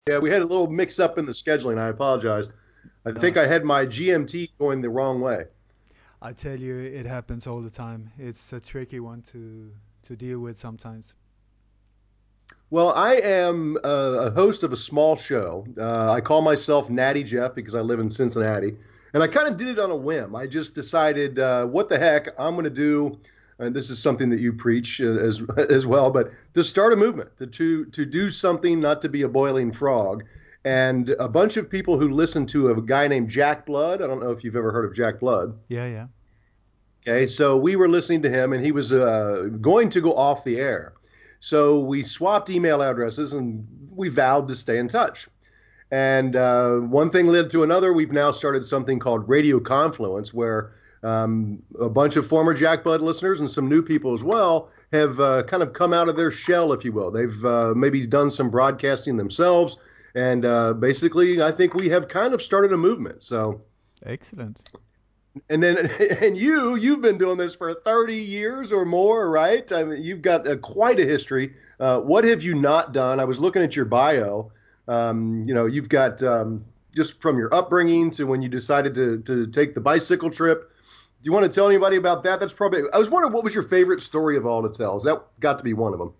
Yeah, we had a little mix up in the scheduling. I apologize. I think No, I had my GMT going the wrong way. I tell you, it happens all the time. It's a tricky one to deal with sometimes. Well, I am a host of a small show. I call myself Natty Jeff because I live in Cincinnati. And I kind of did it on a whim. I just decided, what the heck, I'm going to do, and this is something that you preach as well, but to start a movement, to do something, not to be a boiling frog. And a bunch of people who listen to a guy named Jack Blood. I don't know if you've ever heard of Jack Blood. Yeah, yeah. Okay, so we were listening to him, and he was going to go off the air. So we swapped email addresses, and we vowed to stay in touch. And one thing led to another. We've now started something called Radio Confluence, where a bunch of former Jack Bud listeners and some new people as well have kind of come out of their shell, if you will. They've maybe done some broadcasting themselves, and basically, I think we have kind of started a movement. So, Excellent. and then, and you've been doing this for 30 years or more, right? I mean, you've got quite a history. What have you not done? I was looking at your bio. You've got, just from your upbringing to when you decided to take the bicycle trip. Do you want to tell anybody about that? That's probably, I was wondering, what was your favorite story of all to tell? That got to be one of them.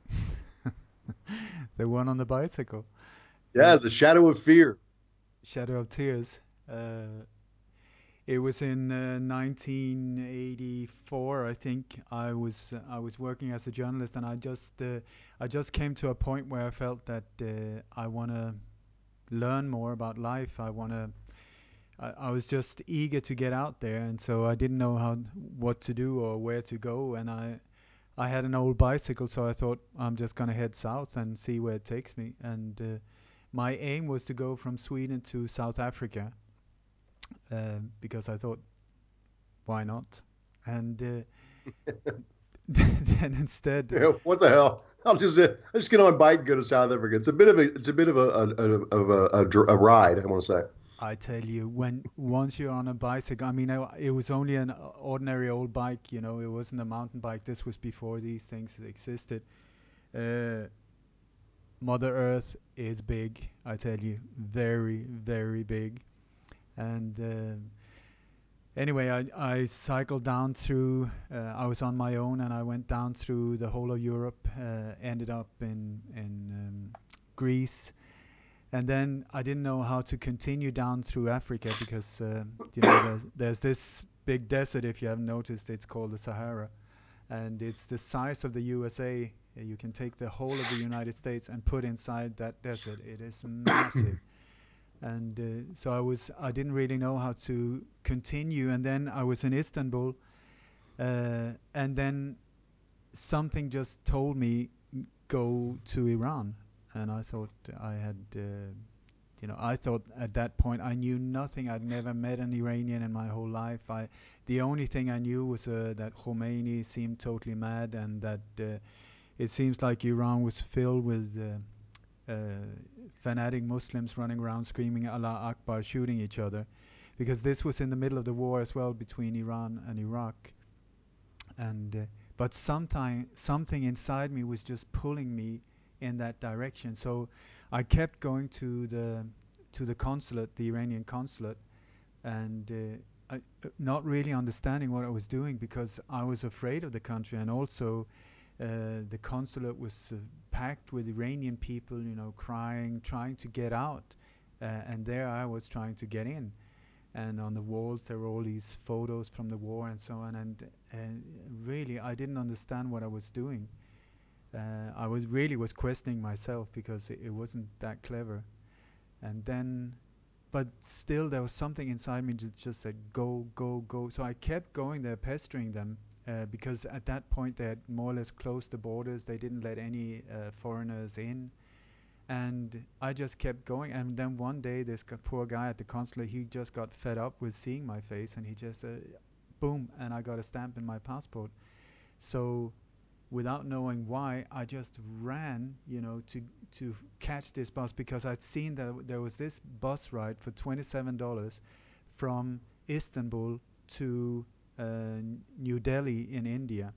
The one on the bicycle. Yeah, The Shadow of Fear. Shadow of Tears. Uh, it was in 1984, I think. I was working as a journalist, and I just came to a point where I felt that I want to learn more about life. I was just eager to get out there, and so I didn't know what to do or where to go. And I had an old bicycle, so I thought I'm just gonna head south and see where it takes me. And my aim was to go from Sweden to South Africa, because I thought, why not? And then instead, Yeah, what the hell? I'll just get on a bike and go to South Africa. It's a bit of a ride, I want to say. I tell you, when once you're on a bicycle, I mean, it was only an ordinary old bike, it wasn't a mountain bike. This was before these things existed. Uh, Mother Earth is big, I tell you, very, very big. And anyway, I cycled down through. I was on my own, and I went down through the whole of Europe. Ended up in Greece, and then I didn't know how to continue down through Africa because there's this big desert. If you haven't noticed, it's called the Sahara, and it's the size of the USA. You can take the whole of the United States and put inside that desert. It is massive, and so I didn't really know how to continue. And then I was in Istanbul, and then something just told me go to Iran, and I thought I had. I thought at that point I knew nothing. I'd never met an Iranian in my whole life. The only thing I knew was that Khomeini seemed totally mad, and that it seems like Iran was filled with fanatic Muslims running around screaming Allah Akbar, shooting each other, because this was in the middle of the war as well between Iran and Iraq. And but sometime something inside me was just pulling me in that direction. So I kept going to the consulate, the Iranian consulate, and not really understanding what I was doing because I was afraid of the country, and also the consulate was packed with Iranian people, crying, trying to get out, and there I was trying to get in. And on the walls there were all these photos from the war and so on, and really I didn't understand what I was doing. I was questioning myself because it wasn't that clever. And then, but still, there was something inside me that just said, go, go, go. So I kept going there, pestering them, because at that point they had more or less closed the borders. They didn't let any foreigners in. And I just kept going. And then one day, this poor guy at the consulate, he just got fed up with seeing my face, and he just, boom, and I got a stamp in my passport. So without knowing why, I just ran, to catch this bus because I'd seen that there was this bus ride for $27 from Istanbul to New Delhi in India.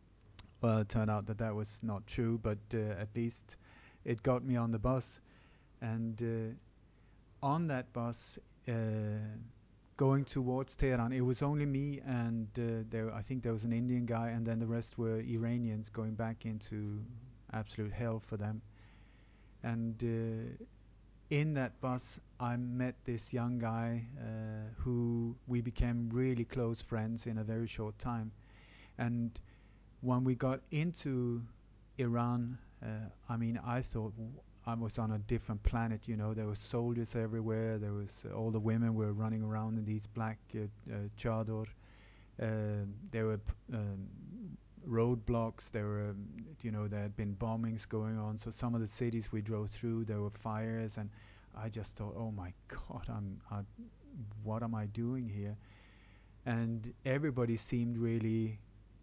Well, it turned out that was not true, but at least it got me on the bus. And on that bus, going towards Tehran, it was only me and I think there was an Indian guy, and then the rest were Iranians going back into absolute hell for them. And in that bus, I met this young guy who we became really close friends in a very short time. And when we got into Iran, I mean, I thought I was on a different planet. You know, there were soldiers everywhere. There was all the women were running around in these black chador. There were roadblocks. There were, there had been bombings going on. So some of the cities we drove through, there were fires, and I just thought, oh my God, what am I doing here? And everybody seemed really,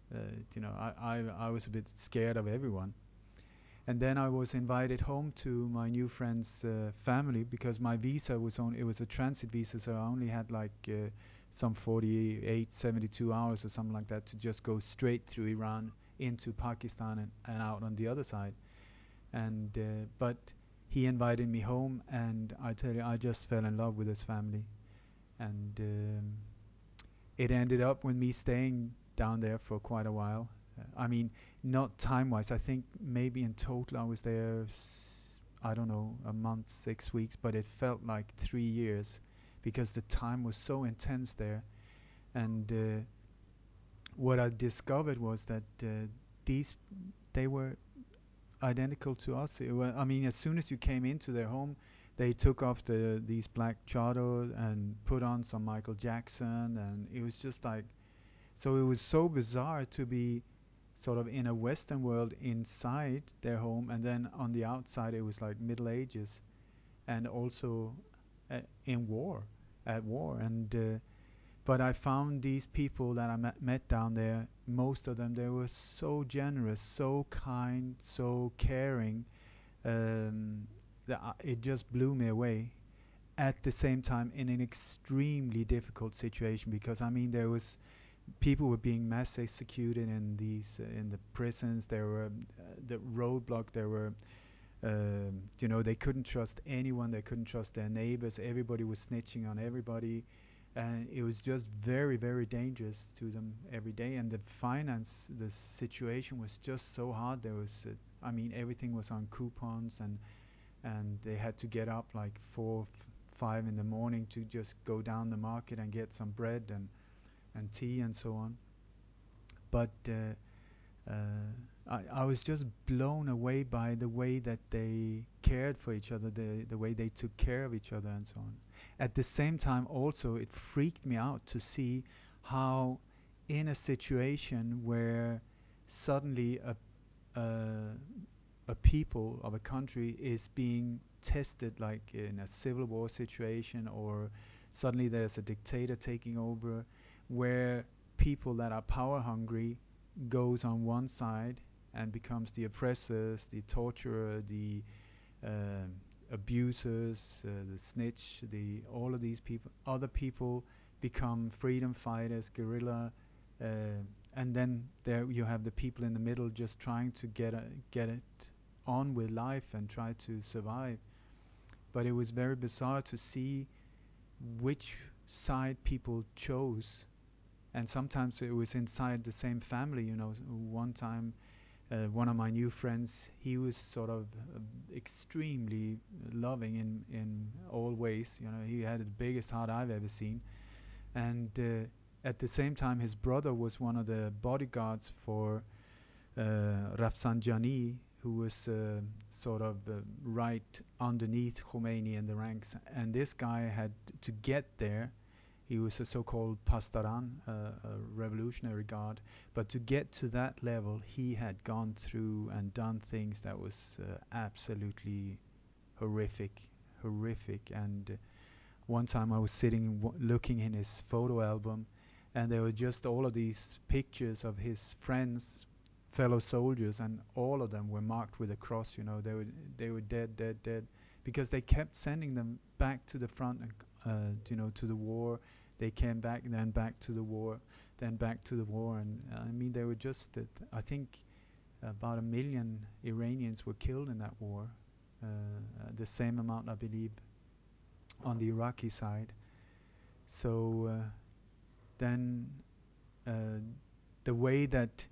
I was a bit scared of everyone. And then I was invited home to my new friend's family because my visa was on. It was a transit visa, so I only had like some 48, 72 hours or something like that to just go straight through Iran into Pakistan and out on the other side. And but he invited me home, and I tell you, I just fell in love with his family. And it ended up with me staying down there for quite a while. I mean, not time wise. I think maybe in total I was there, I don't know, a month, 6 weeks, but it felt like 3 years because the time was so intense there. And what I discovered was that these they were identical to us. I mean, as soon as you came into their home, they took off these black chador and put on some Michael Jackson, and it was just like, so it was so bizarre to be sort of in a Western world inside their home, and then on the outside it was like Middle Ages, and also in war, at war. And but I found these people that I met down there. Most of them, they were so generous, so kind, so caring. That it just blew me away. At the same time, in an extremely difficult situation, because I mean, there was people were being mass executed in these in the prisons. There were the roadblock. There were they couldn't trust anyone. They couldn't trust their neighbors. Everybody was snitching on everybody, and it was just very, very dangerous to them every day. And the situation was just so hard. There was, I mean, everything was on coupons, and they had to get up like 5 in the morning to just go down the market and get some bread and tea and so on. But I was just blown away by the way that they cared for each other, the way they took care of each other, and so on. At the same time, also, it freaked me out to see how, in a situation where suddenly a, a people of a country is being tested, like in a civil war situation, or suddenly there's a dictator taking over, where people that are power hungry goes on one side and becomes the oppressors, the torturer, the uh, abusers, the snitch, the all of these people. Other people become freedom fighters, guerrilla, uh, and then there you have the people in the middle just trying to get it on with life and try to survive. But it was very bizarre to see which side people chose, and sometimes it was inside the same family. One time, one of my new friends, he was sort of extremely loving in all ways. He had the biggest heart I've ever seen, and at the same time, his brother was one of the bodyguards for Rafsanjani, who was sort of right underneath Khomeini in the ranks. And this guy had to get there. He was a so-called Pastaran, a revolutionary guard. But to get to that level, he had gone through and done things that was absolutely horrific, horrific. And one time I was sitting looking in his photo album, and there were just all of these pictures of his friends, fellow soldiers, and all of them were marked with a cross. They were dead, dead, dead, because they kept sending them back to the front, and to the war. They came back, then back to the war, then back to the war, and I mean, they were just. I think about 1 million Iranians were killed in that war, the same amount, I believe, on the Iraqi side. So then uh, the way that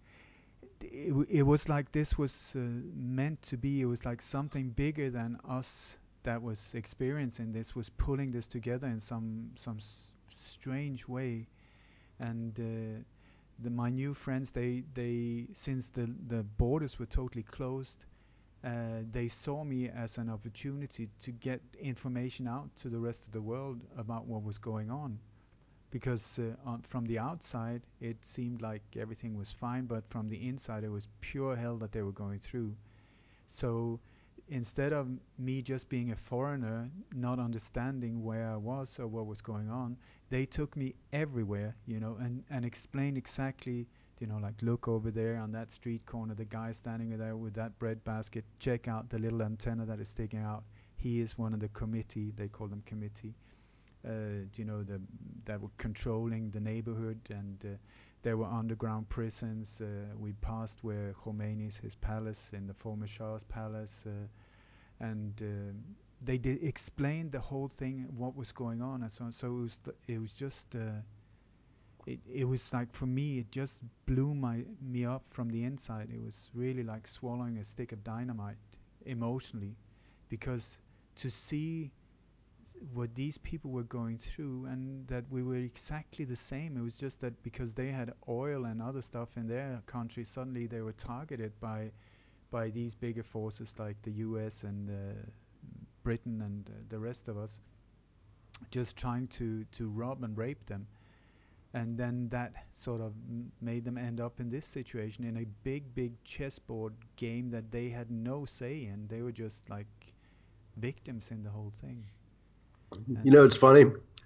it was like this was meant to be. It was like something bigger than us that was experiencing this was pulling this together in some strange way. And my new friends, they since the borders were totally closed, they saw me as an opportunity to get information out to the rest of the world about what was going on, because from the outside it seemed like everything was fine, but from the inside it was pure hell that they were going through. So instead of me just being a foreigner, not understanding where I was or what was going on, they took me everywhere, and explained exactly, like, look over there on that street corner, the guy standing there with that bread basket, check out the little antenna that is sticking out. He is one of the committee, they call them committee, that were controlling the neighborhood, and there were underground prisons. We passed where Khomeini's his palace in the former Shah's palace, and they did explain the whole thing, what was going on, and so on. So it was just. It was like, for me, it just blew me up from the inside. It was really like swallowing a stick of dynamite emotionally, because to see what these people were going through, and that we were exactly the same. It was just that because they had oil and other stuff in their country, suddenly they were targeted by these bigger forces like the U.S. and Britain and the rest of us, just trying to rob and rape them. And then that sort of made them end up in this situation, in a big chessboard game that they had no say in. They were just like victims in the whole thing. You And know, it's funny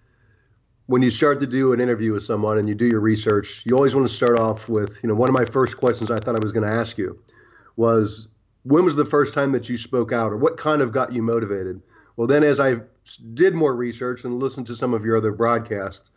when you start to do an interview with someone and you do your research, you always want to start off with, one of my first questions I thought I was going to ask you was, when was the first time that you spoke out, or what kind of got you motivated? Well, then as I did more research and listened to some of your other broadcasts,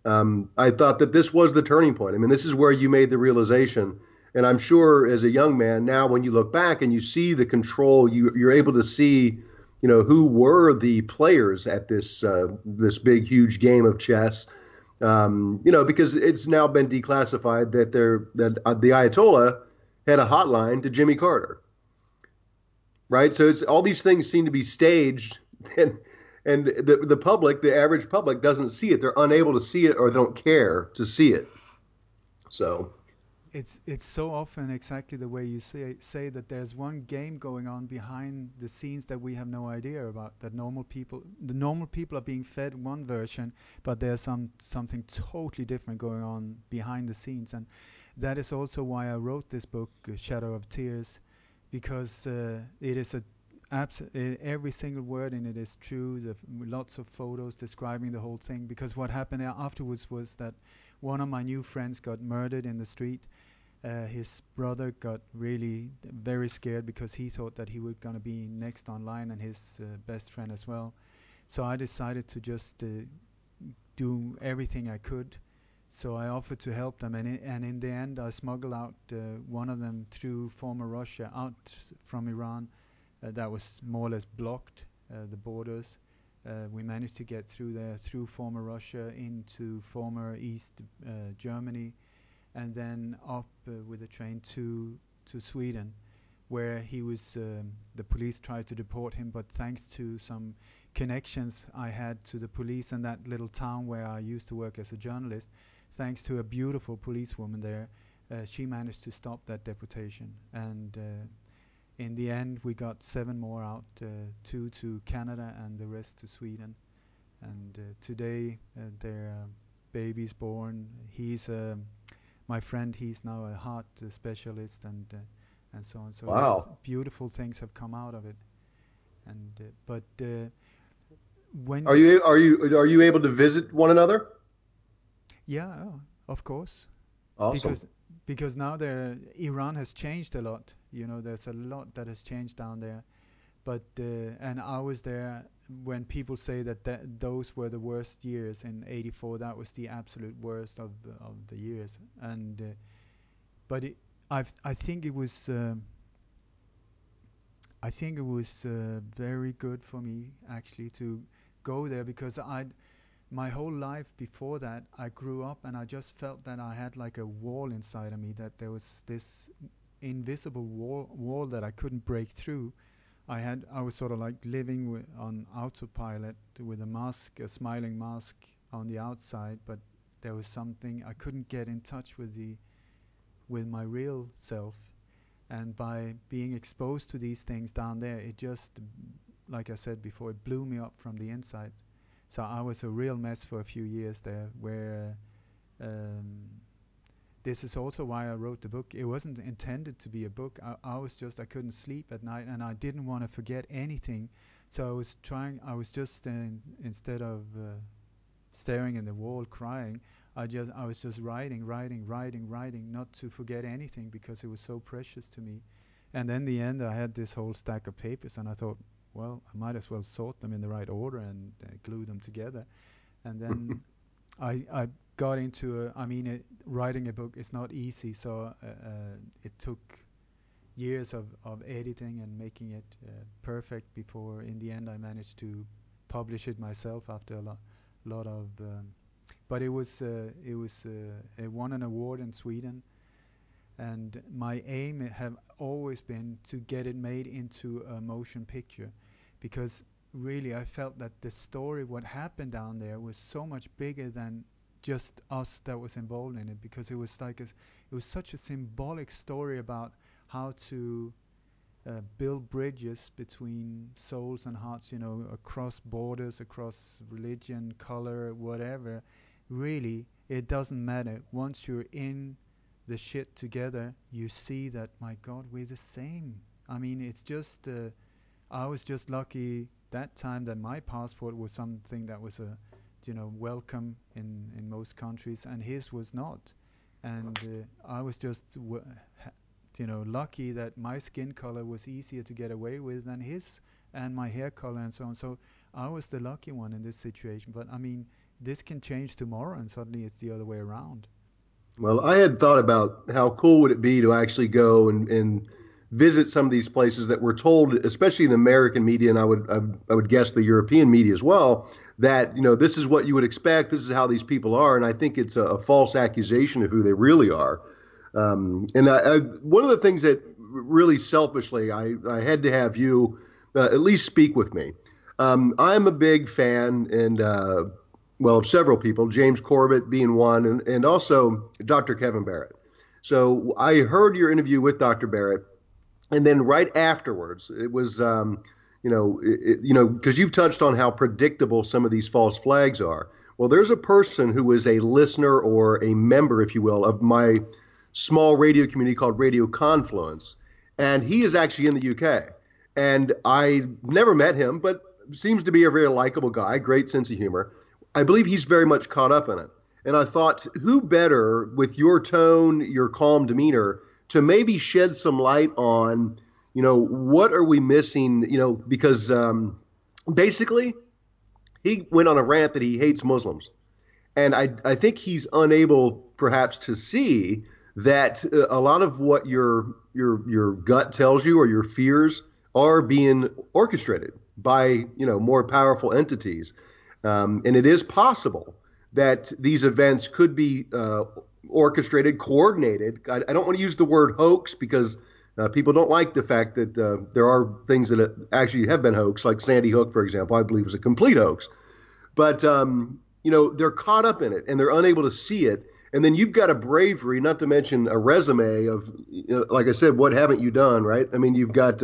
I thought that this was the turning point. I mean, this is where you made the realization. And I'm sure as a young man now, when you look back and you see the control, you're able to see, who were the players at this big, huge game of chess. Because it's now been declassified that the Ayatollah had a hotline to Jimmy Carter, right? So it's all these things seem to be staged, and the public, the average public, doesn't see it. They're unable to see it, or they don't care to see it. So it's so often exactly the way you say that there's one game going on behind the scenes that we have no idea about. That the normal people are being fed one version, but there's something totally different going on behind the scenes. And that is also why I wrote this book, Shadow of Tears, because it is every single word in it is true. Lots of photos describing the whole thing. Because what happened afterwards was that one of my new friends got murdered in the street. His brother got really very scared because he thought that he was going to be next online, and his best friend as well. So I decided to just do everything I could. So I offered to help them, and in the end, I smuggled out one of them through former Russia, out from Iran. That was more or less blocked, the borders. We managed to get through there through former Russia into former East Germany, and then up with a train to Sweden, where he was. The police tried to deport him, but thanks to some connections I had to the police in that little town where I used to work as a journalist, thanks to a beautiful policewoman there, she managed to stop that deportation. And in the end, we got 7 more out, 2 to Canada and the rest to Sweden. And today, their baby's born. He's my friend. He's now a heart specialist, and so on. So wow. beautiful things have come out of it. And but when Are you able to visit one another? yeah, oh, of course, Awesome. because now there Iran has changed a lot. There's a lot that has changed down there. But and I was there when people say that those were the worst years in '84. That was the absolute worst of the years. And but I think it was. I think it was very good for me actually to go there because I my whole life before that I grew up and I just felt that I had like a wall inside of me, that there was this invisible wall that I couldn't break through. I was sort of like living on autopilot with a mask, a smiling mask on the outside, but there was something I couldn't get in touch with my real self. And by being exposed to these things down there, it just, like I said before, it blew me up from the inside. So I was a real mess for a few years there, where um, this is also why I wrote the book. It wasn't intended to be a book. I was just, I couldn't sleep at night and I didn't want to forget anything. So I was just, instead of staring in the wall crying, I was just writing, not to forget anything because it was so precious to me. And then in the end, I had this whole stack of papers and I thought, well, I might as well sort them in the right order and glue them together. And then I got into I mean, writing a book is not easy, so it took years of editing and making it perfect before in the end I managed to publish it myself after lot of but it was it won an award in Sweden, and my aim have always been to get it made into a motion picture, because really I felt that the story, what happened down there, was so much bigger than just us that was involved in it, because it was like it was such a symbolic story about how to build bridges between souls and hearts, you know, across borders, across religion, color, whatever. Really, it doesn't matter. Once you're in the shit together, you see that, my God, we're the same. I mean, it's just, I was just lucky that time that my passport was something that was a, you know, welcome in most countries, and his was not. And I was just you know, lucky that my skin color was easier to get away with than his, and my hair color and so on. So I was the lucky one in this situation. But I mean, this can change tomorrow, and suddenly it's the other way around. Well, I had thought about how cool would it be to actually go and visit some of these places that were told, especially in the American media, and I would guess the European media as well, that this is what you would expect, this is how these people are, and I think it's a false accusation of who they really are. One of the things that really selfishly I had to have you at least speak with me. I'm a big fan, and well, several people, James Corbett being one, and also Dr. Kevin Barrett. So I heard your interview with Dr. Barrett, and then right afterwards, it was, because you've touched on how predictable some of these false flags are. Well, there's a person who is a listener or a member, if you will, of my small radio community called Radio Confluence, and he is actually in the UK. And I never met him, but seems to be a very likable guy, great sense of humor. I believe he's very much caught up in it. And I thought, who better with your tone, your calm demeanor, to maybe shed some light on, what are we missing, because basically he went on a rant that he hates Muslims. And I think he's unable perhaps to see that a lot of what your gut tells you or your fears are being orchestrated by more powerful entities, and it is possible that these events could be orchestrated, coordinated. I don't want to use the word hoax because people don't like the fact that there are things that actually have been hoax, like Sandy Hook, for example. I believe was a complete hoax, but they're caught up in it and they're unable to see it. And then you've got a bravery, not to mention a resume of, like I said, what haven't you done, right? I mean,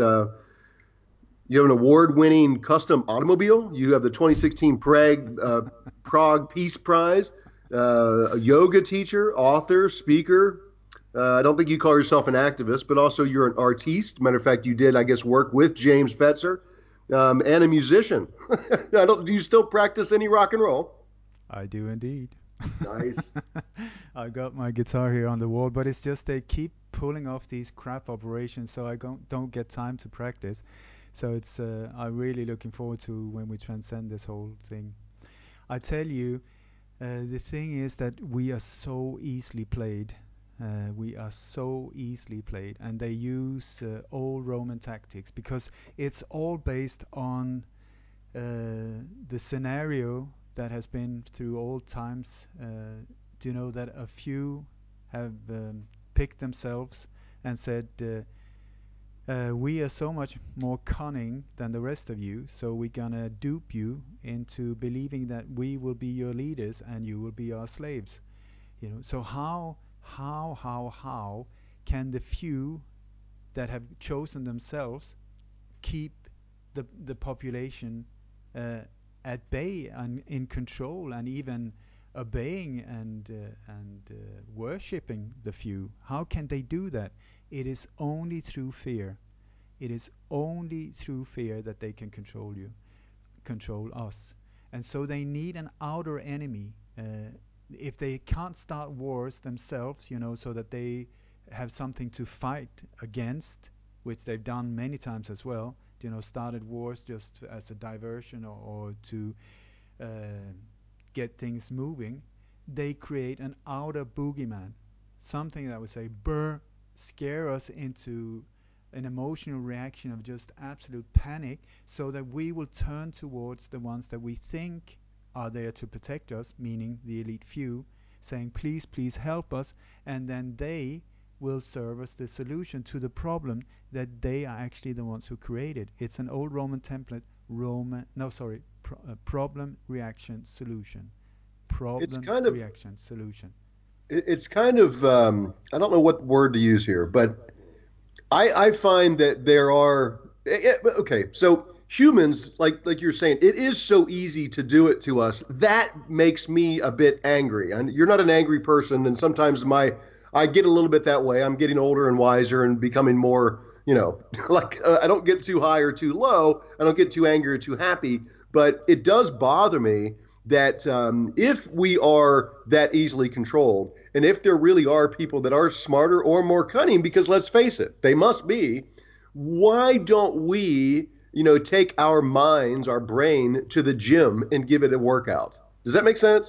you have an award-winning custom automobile. You have the 2016 Prague Peace Prize. A yoga teacher, author, speaker. I don't think you call yourself an activist, but also you're an artiste. Matter of fact, you did, I guess, work with James Fetzer, and a musician. Do you still practice any rock and roll? I do indeed. Nice. I got my guitar here on the wall, but it's just they keep pulling off these crap operations, so I don't get time to practice. So it's I'm really looking forward to when we transcend this whole thing. I tell you, the thing is that we are so easily played. We are so easily played, and they use old Roman tactics because it's all based on the scenario that has been through old times. Do you know that a few have picked themselves and said, we are so much more cunning than the rest of you, so we're gonna dupe you into believing that we will be your leaders and you will be our slaves. So how can the few that have chosen themselves keep the population uh, at bay and in control and even obeying and worshipping the few? How can they do that? It is only through fear. It is only through fear that they can control you, control us. And so they need an outer enemy. If they can't start wars themselves, so that they have something to fight against, which they've done many times as well, started wars just as a diversion or to uh, get things moving, they create an outer boogeyman, something that would say, burr, scare us into an emotional reaction of just absolute panic so that we will turn towards the ones that we think are there to protect us, meaning the elite few, saying, please, please help us. And then they will serve as the solution to the problem that they are actually the ones who created. It's an old Roman template, problem, reaction, solution. It's Problem, kind of reaction, solution. it's kind of I don't know what word to use here, but I find that there are okay, so humans, like you're saying, it is so easy to do it to us. That makes me a bit angry. And you're not an angry person, and sometimes my I get a little bit that way. I'm getting older and wiser and becoming more, like I don't get too high or too low. I don't get too angry or too happy. But it does bother me that if we are that easily controlled, and if there really are people that are smarter or more cunning, because let's face it, they must be, why don't we, take our minds, our brain to the gym and give it a workout? Does that make sense?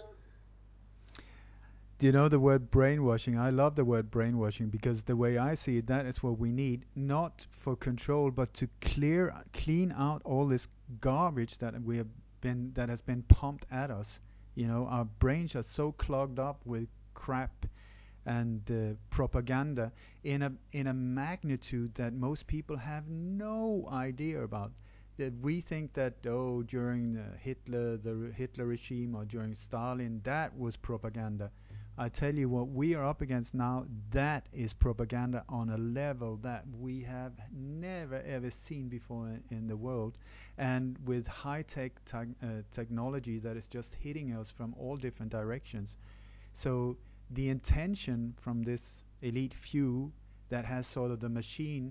Do you know the word brainwashing? I love the word brainwashing because the way I see it, that is what we need, not for control, but to clean out all this garbage that has been pumped at us. Our brains are so clogged up with crap and propaganda in a magnitude that most people have no idea about. That we think that, during the Hitler regime, or during Stalin, that was propaganda. I tell you what we are up against now, that is propaganda on a level that we have never ever seen before in the world, and with high technology that is just hitting us from all different directions. So the intention from this elite few that has sort of the machine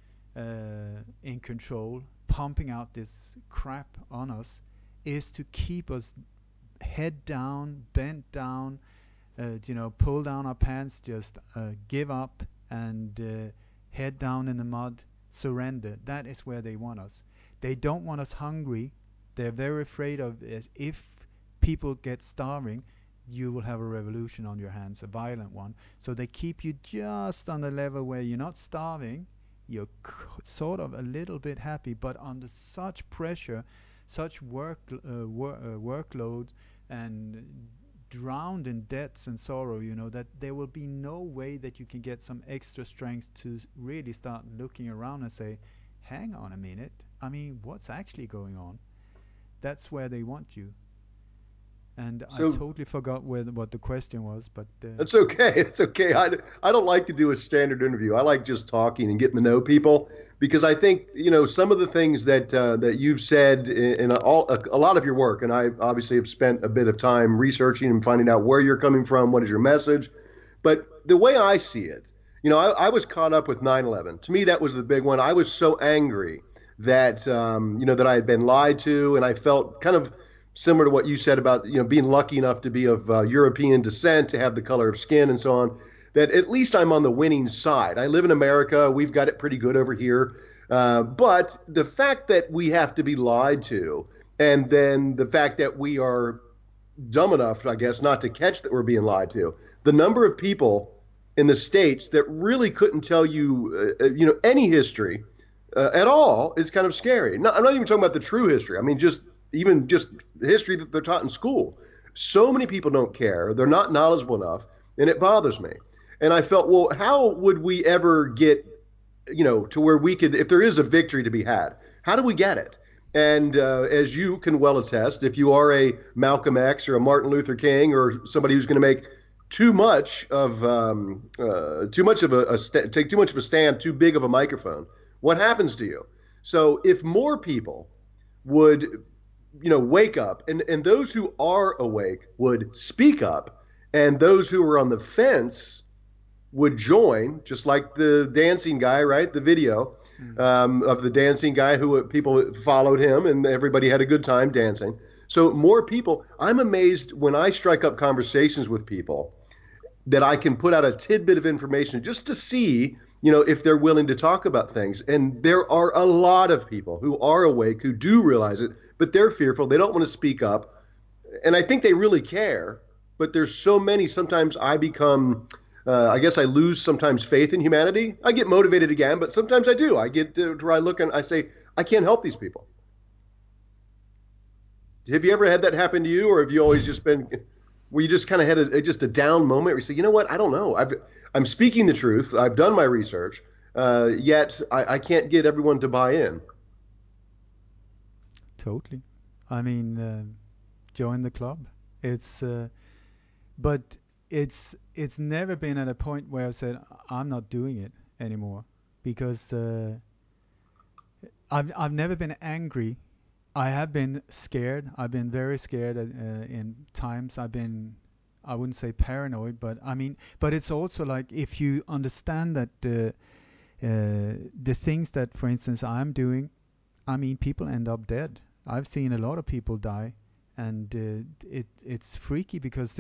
in control, pumping out this crap on us, is to keep us head down, bent down, pull down our pants, just give up and head down in the mud, surrender. That is where they want us. They don't want us hungry. They're very afraid of if people get starving, you will have a revolution on your hands, a violent one. So they keep you just on the level where you're not starving, you're sort of a little bit happy, but under such pressure, such workload, and drowned in debts and sorrow, that there will be no way that you can get some extra strength to really start looking around and say, hang on a minute. I mean, what's actually going on? That's where they want you. And I So totally forgot what the question was, but that's okay. It's okay. I don't like to do a standard interview. I like just talking and getting to know people because I think some of the things that you've said in a lot of your work, and I obviously have spent a bit of time researching and finding out where you're coming from, what is your message. But the way I see it, I was caught up with 9/11. To me, that was the big one. I was so angry that that I had been lied to, and I felt kind of similar to what you said about being lucky enough to be of European descent, to have the color of skin, and so on. That at least I'm on the winning side. I live in America. We've got it pretty good over here. But the fact that we have to be lied to, and then the fact that we are dumb enough, I guess, not to catch that we're being lied to. The number of people in the states that really couldn't tell you, any history at all is kind of scary. No, I'm not even talking about the true history. I mean, just history that they're taught in school. So many people don't care. They're not knowledgeable enough, and it bothers me. And I felt, well, how would we ever get, to where we could, if there is a victory to be had, how do we get it? And as you can well attest, if you are a Malcolm X or a Martin Luther King or somebody who's going to make too much of take too much of a stand, too big of a microphone, what happens to you? So if more people would, wake up, and those who are awake would speak up, and those who are on the fence would join, just like the dancing guy, right? The video Mm. of the dancing guy who people followed him and everybody had a good time dancing. So more people, I'm amazed when I strike up conversations with people that I can put out a tidbit of information just to see, if they're willing to talk about things. And there are a lot of people who are awake, who do realize it, but they're fearful. They don't want to speak up. And I think they really care, but there's so many. Sometimes I become, I guess I lose sometimes faith in humanity. I get motivated again, but sometimes I do. I get to where I look and I say, I can't help these people. Have you ever had that happen to you, or have you always just been where you just kind of had just a down moment where you say, you know what, I don't know. I'm speaking the truth. I've done my research, yet I can't get everyone to buy in. Totally. I mean, join the club. It's but it's never been at a point where I said I'm not doing it anymore because I've never been angry. I have been scared. I've been very scared in times. I wouldn't say paranoid, but I mean, but it's also like if you understand that the things that, for instance, I'm doing, I mean, people end up dead. I've seen a lot of people die, and it's freaky because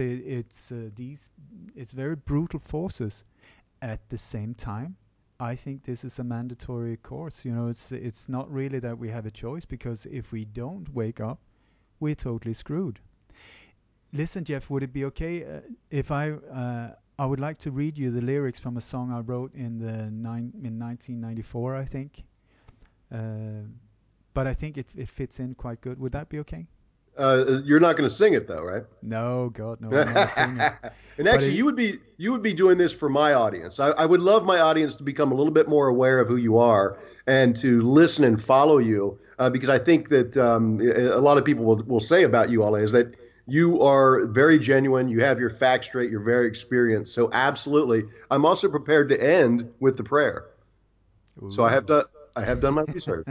it's very brutal forces. At the same time, I think this is a mandatory course. It's not really that we have a choice because if we don't wake up, we're totally screwed. Listen, Jeff, would it be okay if I would like to read you the lyrics from a song I wrote in 1994, I think. Uh, but I think it fits in quite good. Would that be okay? You're not going to sing it though, right? No, God, no, I'm not a singer. And But actually, you would be doing this for my audience. I would love my audience to become a little bit more aware of who you are and to listen and follow you, because I think that a lot of people will say about you, Ale, is that you are very genuine. You have your facts straight. You're very experienced. So absolutely, I'm also prepared to end with the prayer. So I have ooh. done I have done my research.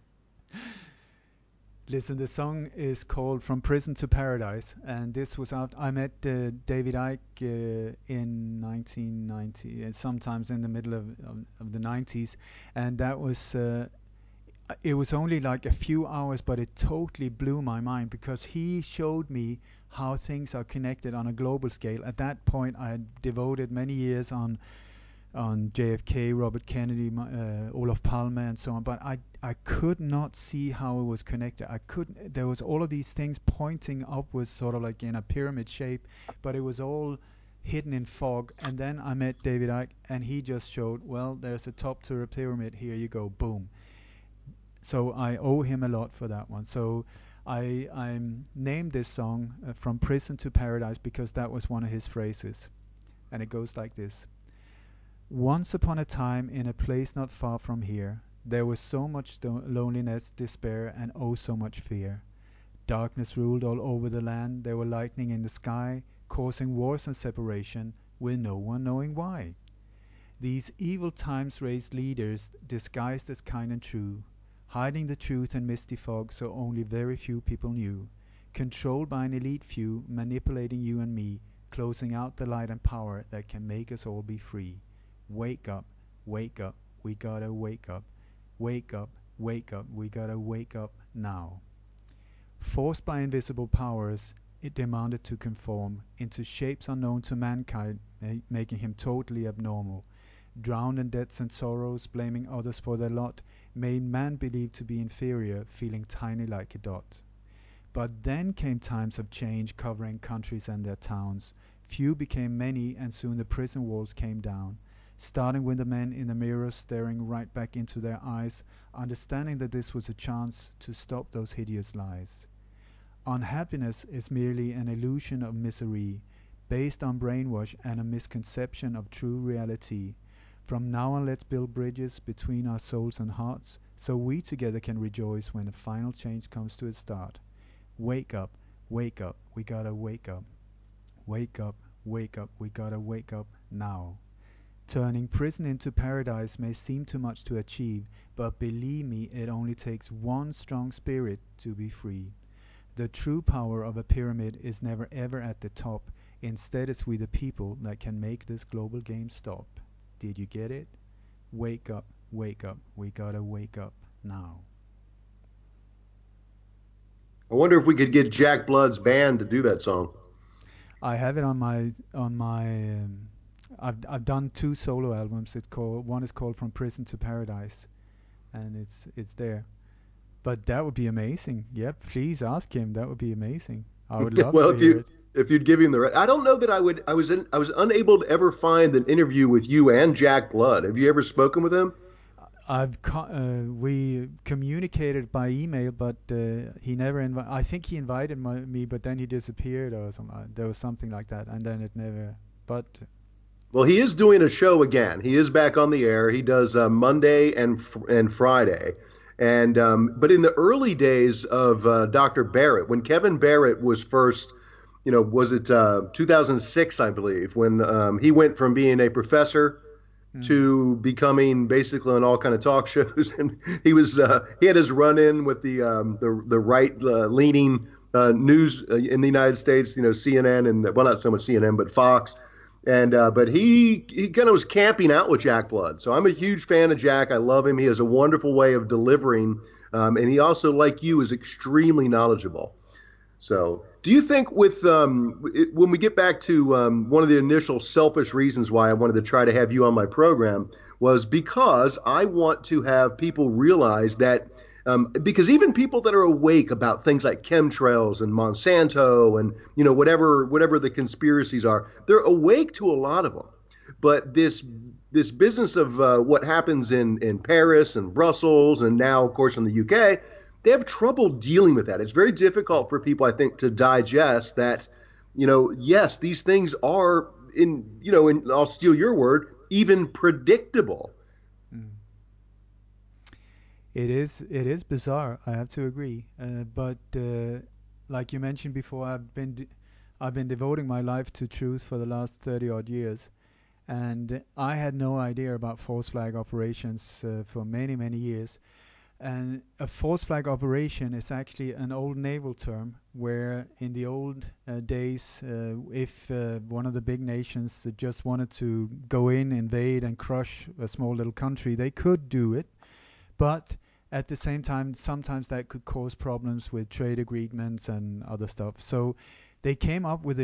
Listen, the song is called "From Prison to Paradise," and this was out. I met David Icke in 1990, and sometimes in the middle of the 90s, and that was. It was only like a few hours, but it totally blew my mind because he showed me how things are connected on a global scale. At that point, I had devoted many years on JFK, Robert Kennedy, Olof Palme, and so on. But I could not see how it was connected. I couldn't. There was all of these things pointing upwards, sort of like in a pyramid shape, but it was all hidden in fog. And then I met David Icke, and he just showed, well, there's a top to a pyramid. Here you go, boom. So I owe him a lot for that one. So I named this song "From Prison to Paradise" because that was one of his phrases, and it goes like this. Once upon a time, in a place not far from here, there was so much loneliness, despair, and oh so much fear. Darkness ruled all over the land, there were lightning in the sky, causing wars and separation, with no one knowing why. These evil times raised leaders disguised as kind and true, hiding the truth in misty fog so only very few people knew, controlled by an elite few, manipulating you and me, closing out the light and power that can make us all be free. Wake up, we gotta wake up. Wake up, wake up, we gotta wake up now. Forced by invisible powers, it demanded to conform into shapes unknown to mankind, making him totally abnormal. Drowned in debts and sorrows, blaming others for their lot, made man believe to be inferior, feeling tiny like a dot. But then came times of change covering countries and their towns, Few became many, and soon the prison walls came down, starting with the men in the mirror staring right back into their eyes, understanding that this was a chance to stop those hideous lies. Unhappiness is merely an illusion of misery, based on brainwash and a misconception of true reality. From now on, let's build bridges between our souls and hearts so we together can rejoice when the final change comes to its start. Wake up, we gotta wake up. Wake up, wake up, we gotta wake up now. Turning prison into paradise may seem too much to achieve, but believe me, it only takes one strong spirit to be free. The true power of a pyramid is never ever at the top. Instead, it's we the people that can make this global game stop. Did you get it? Wake up, we gotta wake up now. I wonder if we could get Jack Blood's band to do that song. I have it on my. I've done two solo albums. It's called one is called From Prison to Paradise, and it's there. But that would be amazing. Yep, please ask him. That would be amazing. I would love Well, to hear it. if you'd give him the, I don't know that I would. I was unable to ever find an interview with you and Jack Blood. Have you ever spoken with him? We communicated by email, but he never I think he invited me, but then he disappeared or something. There was something like that, and then it never. But Well, he is doing a show again. He is back on the air. He does Monday and Friday, and but in the early days of Dr. Barrett, when Kevin Barrett was first, was it 2006, I believe, when he went from being a professor mm, to becoming basically on all kind of talk shows, and he had his run in with the right leaning news in the United States, CNN and well not so much CNN but Fox, and but he kind of was camping out with Jack Blood. So I'm a huge fan of Jack. I love him. He has a wonderful way of delivering, and he also, like you, is extremely knowledgeable. So, do you think when we get back to one of the initial selfish reasons why I wanted to try to have you on my program was because I want to have people realize that because even people that are awake about things like chemtrails and Monsanto and whatever the conspiracies are, they're awake to a lot of them. But this business of what happens in Paris and Brussels and now, of course, in the UK, they have trouble dealing with that. It's very difficult for people, I think, to digest that, yes, these things are I'll steal your word, even predictable. mm. It is bizarre. I have to agree. But like you mentioned before, I've been devoting my life to truth for the last 30 odd years, and I had no idea about false flag operations for many years. And a false flag operation is actually an old naval term where, in the old days, if one of the big nations just wanted to go in, invade, and crush a small little country, they could do it. But at the same time, sometimes that could cause problems with trade agreements and other stuff. So they came up with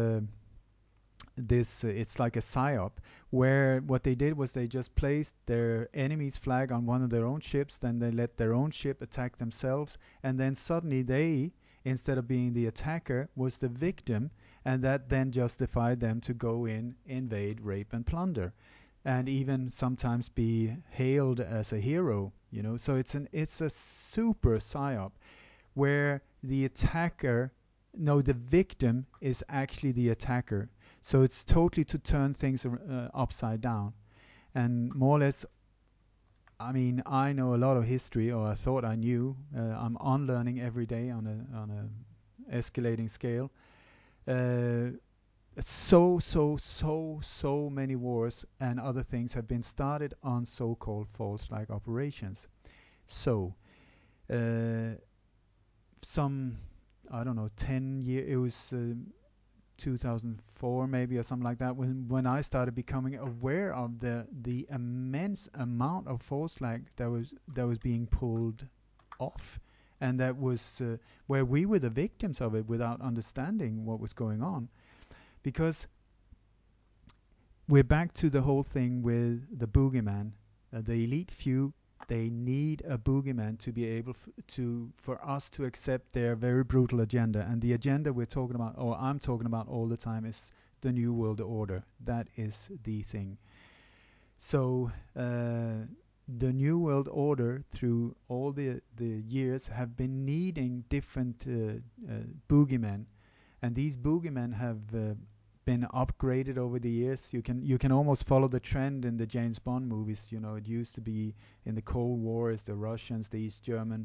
this it's like a psyop where what they did was they just placed their enemy's flag on one of their own ships, then they let their own ship attack themselves, and then suddenly they, instead of being the attacker, was the victim, and that then justified them to go in, invade, rape, and plunder, and even sometimes be hailed as a hero. So it's a super psyop where the attacker, no, the victim is actually the attacker. So it's totally to turn things upside down. And more or less, I mean, I know a lot of history, or I thought I knew. I'm unlearning every day on a escalating scale. Uh, so many wars and other things have been started on so-called false flag operations. So, uh, some, I don't know, 10 year. It was 2004 maybe or something like that when I started becoming aware of the immense amount of false flag that was being pulled off, and that was where we were the victims of it without understanding what was going on, because we're back to the whole thing with the boogeyman. The elite few, they need a boogeyman to be able to for us to accept their very brutal agenda. And the agenda we're talking about, or I'm talking about all the time, is the New World Order. That is the thing. So the New World Order, through all the years, have been needing different boogeymen, and these boogeymen have been upgraded over the years. You can almost follow the trend in the James Bond movies. You know, it used to be in the Cold War is the Russians, the East German,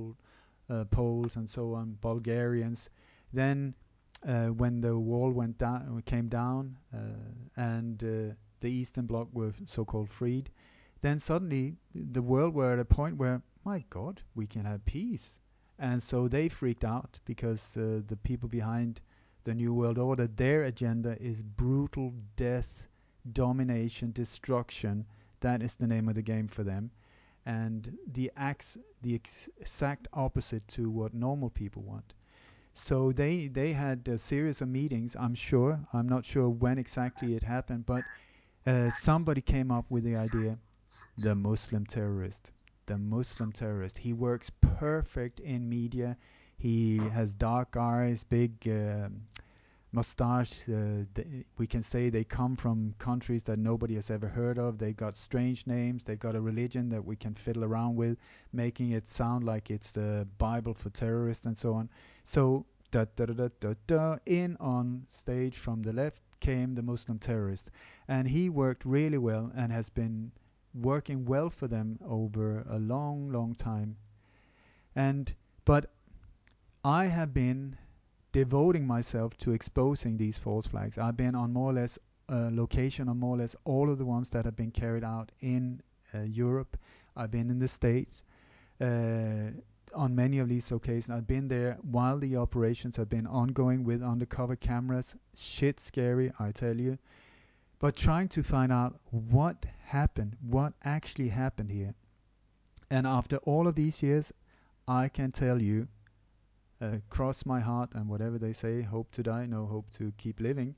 Poles, and so on, Bulgarians. Then, when the wall came down, and the Eastern Bloc were so-called freed, then suddenly the world were at a point where, my God, we can have peace. And so they freaked out because the people behind the New World Order, their agenda is brutal death, domination, destruction. That is the name of the game for them. And the exact opposite to what normal people want. So they had a series of meetings. I'm not sure when exactly it happened, but somebody came up with the idea: the Muslim terrorist. The Muslim terrorist. He works perfect in media. He has dark eyes, big mustache. We can say they come from countries that nobody has ever heard of. They've got strange names. They've got a religion that we can fiddle around with, making it sound like it's the Bible for terrorists and so on. So, da da da da da da, in on stage from the left came the Muslim terrorist, and he worked really well and has been working well for them over a long, long time. And but I have been devoting myself to exposing these false flags. I've been on more or less location on more or less all of the ones that have been carried out in Europe. I've been in the States on many of these occasions. I've been there while the operations have been ongoing with undercover cameras. Shit scary, I tell you. But trying to find out what happened, what actually happened here. And after all of these years, I can tell you, cross my heart and whatever they say, hope to die, no hope to keep living.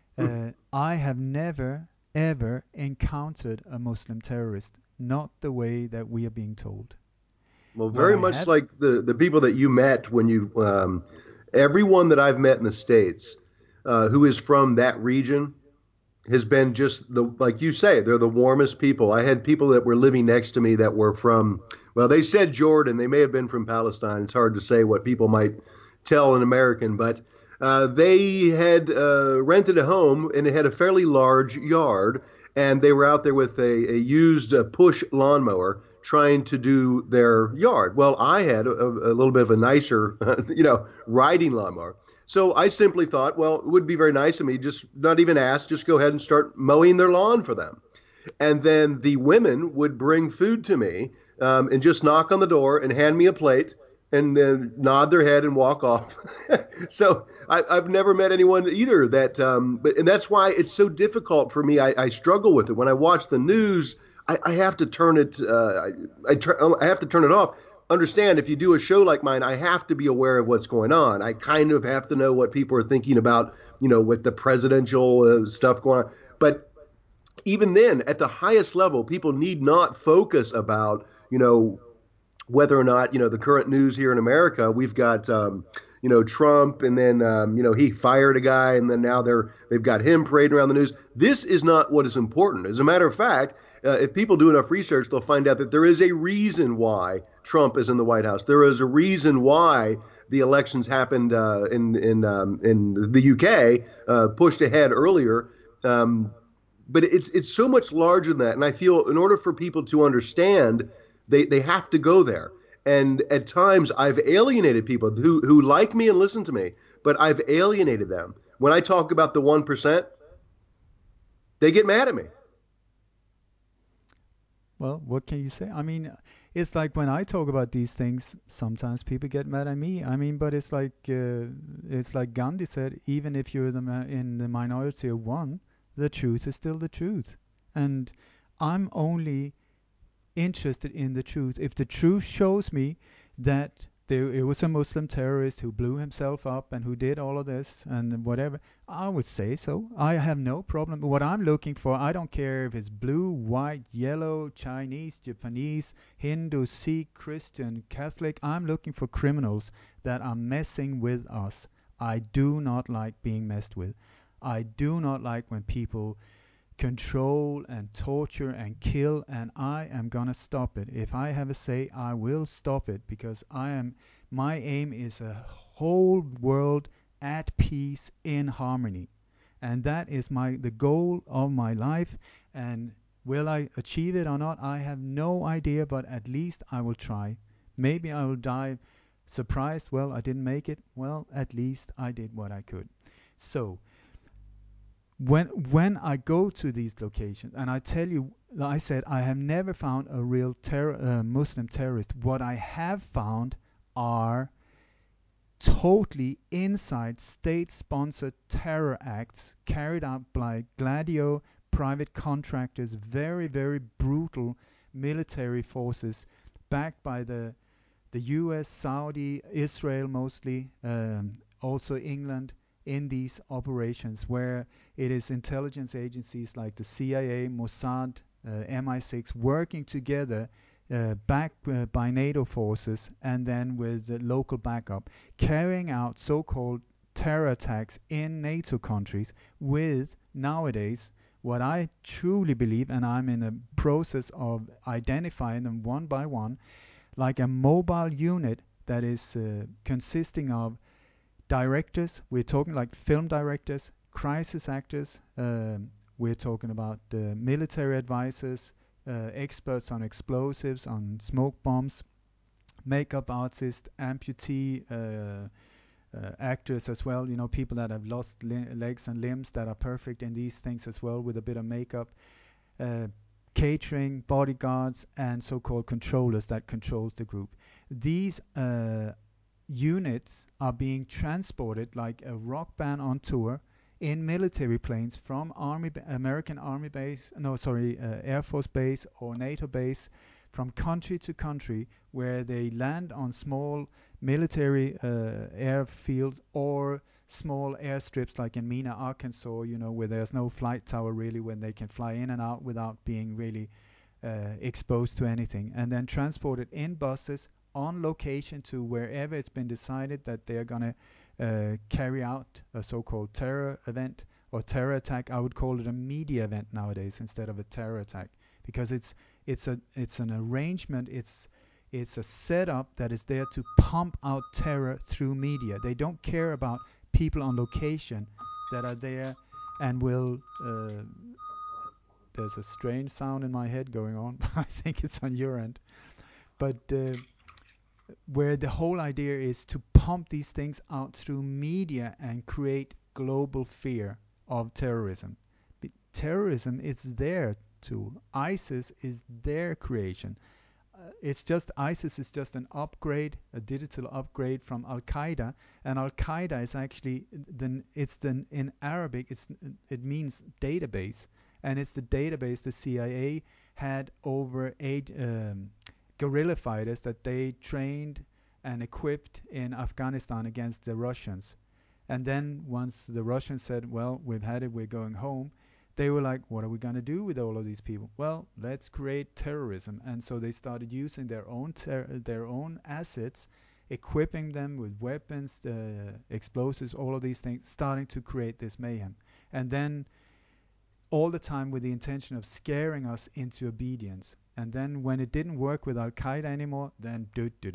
I have never, ever encountered a Muslim terrorist, not the way that we are being told. Well, What very I much have, like the people that you met when you, everyone that I've met in the States who is from that region has been just the, like you say, they're the warmest people. I had people that were living next to me that were from, well, they said Jordan. They may have been from Palestine. It's hard to say what people might tell an American, but they had rented a home and it had a fairly large yard, and they were out there with a used push lawnmower trying to do their yard. Well, I had a little bit of a nicer, riding lawnmower. So I simply thought, well, it would be very nice of me, just not even ask, just go ahead and start mowing their lawn for them. And then the women would bring food to me, and just knock on the door and hand me a plate and then nod their head and walk off. So I've never met anyone either that, and that's why it's so difficult for me. I struggle with it when I watch the news. I have to turn it. I have to turn it off. Understand, if you do a show like mine, I have to be aware of what's going on. I kind of have to know what people are thinking about, with the presidential stuff going on. But even then, at the highest level, people need not focus about, whether or not, the current news here in America. We've got, Trump, and then, he fired a guy, and then now they've got him parading around the news. This is not what is important. As a matter of fact, if people do enough research, they'll find out that there is a reason why Trump is in the White House. There is a reason why the elections happened in the UK, pushed ahead earlier. But it's so much larger than that. And I feel in order for people to understand, they have to go there. And at times I've alienated people who like me and listen to me, but I've alienated them. When I talk about the 1%, they get mad at me. well, what can you say? I mean, it's like when I talk about these things, sometimes people get mad at me. I mean, but it's like Gandhi said: even if you're in the minority of one, the truth is still the truth. And I'm only interested in the truth. If the truth shows me that it was a Muslim terrorist who blew himself up and who did all of this and whatever, I would say so. I have no problem. What I'm looking for, I don't care if it's blue, white, yellow, Chinese, Japanese, Hindu, Sikh, Christian, Catholic. I'm looking for criminals that are messing with us. I do not like being messed with. I do not like when people control and torture and kill, and I am gonna stop it. If I have a say, I will stop it, because my aim is a whole world at peace in harmony. And that is the goal of my life. And will I achieve it or not? I have no idea, but at least I will try. Maybe I will die surprised. Well, I didn't make it. Well, at least I did what I could. So when I go to these locations, and I tell you, I said I have never found a real Muslim terrorist. What I have found are totally inside state-sponsored terror acts carried out by Gladio private contractors, very very brutal military forces backed by the U.S., Saudi, Israel mostly, also England, in these operations, where it is intelligence agencies like the CIA, Mossad, MI6 working together, backed by NATO forces, and then with local backup, carrying out so-called terror attacks in NATO countries with nowadays what I truly believe, and I'm in a process of identifying them one by one, like a mobile unit that is consisting of directors. We're talking like film directors, crisis actors. We're talking about military advisors, experts on explosives, on smoke bombs, makeup artists, amputee actors as well. You know, people that have lost legs and limbs that are perfect in these things as well with a bit of makeup. Uh, Catering, bodyguards, and so-called controllers that controls the group. These units are being transported like a rock band on tour in military planes from American Army base, no, sorry, Air Force base or NATO base, from country to country, where they land on small military airfields or small airstrips like in Mena, Arkansas, you know, where there's no flight tower really, when they can fly in and out without being really exposed to anything, and then transported in buses on location to wherever it's been decided that they're going to carry out a so-called terror event or terror attack. I would call it a media event nowadays instead of a terror attack, because it's an arrangement. It's a setup that is there to pump out terror through media. They don't care about people on location that are there and will. There's a strange sound in my head going on. I think it's on your end, but where the whole idea is to pump these things out through media and create global fear of terrorism. Terrorism is their tool. ISIS is their creation. It's just ISIS is just an upgrade, a digital upgrade from Al Qaeda, and Al Qaeda is actually in Arabic it means database, and it's the database the CIA had over eight guerrilla fighters that they trained and equipped in Afghanistan against the Russians. And then once the Russians said, "Well, we've had it, we're going home," they were like, "What are we going to do with all of these people?" Well, let's create terrorism. And so they started using their own assets, equipping them with weapons, explosives, all of these things, starting to create this mayhem. And then all the time with the intention of scaring us into obedience. And then when it didn't work with Al Qaeda anymore, then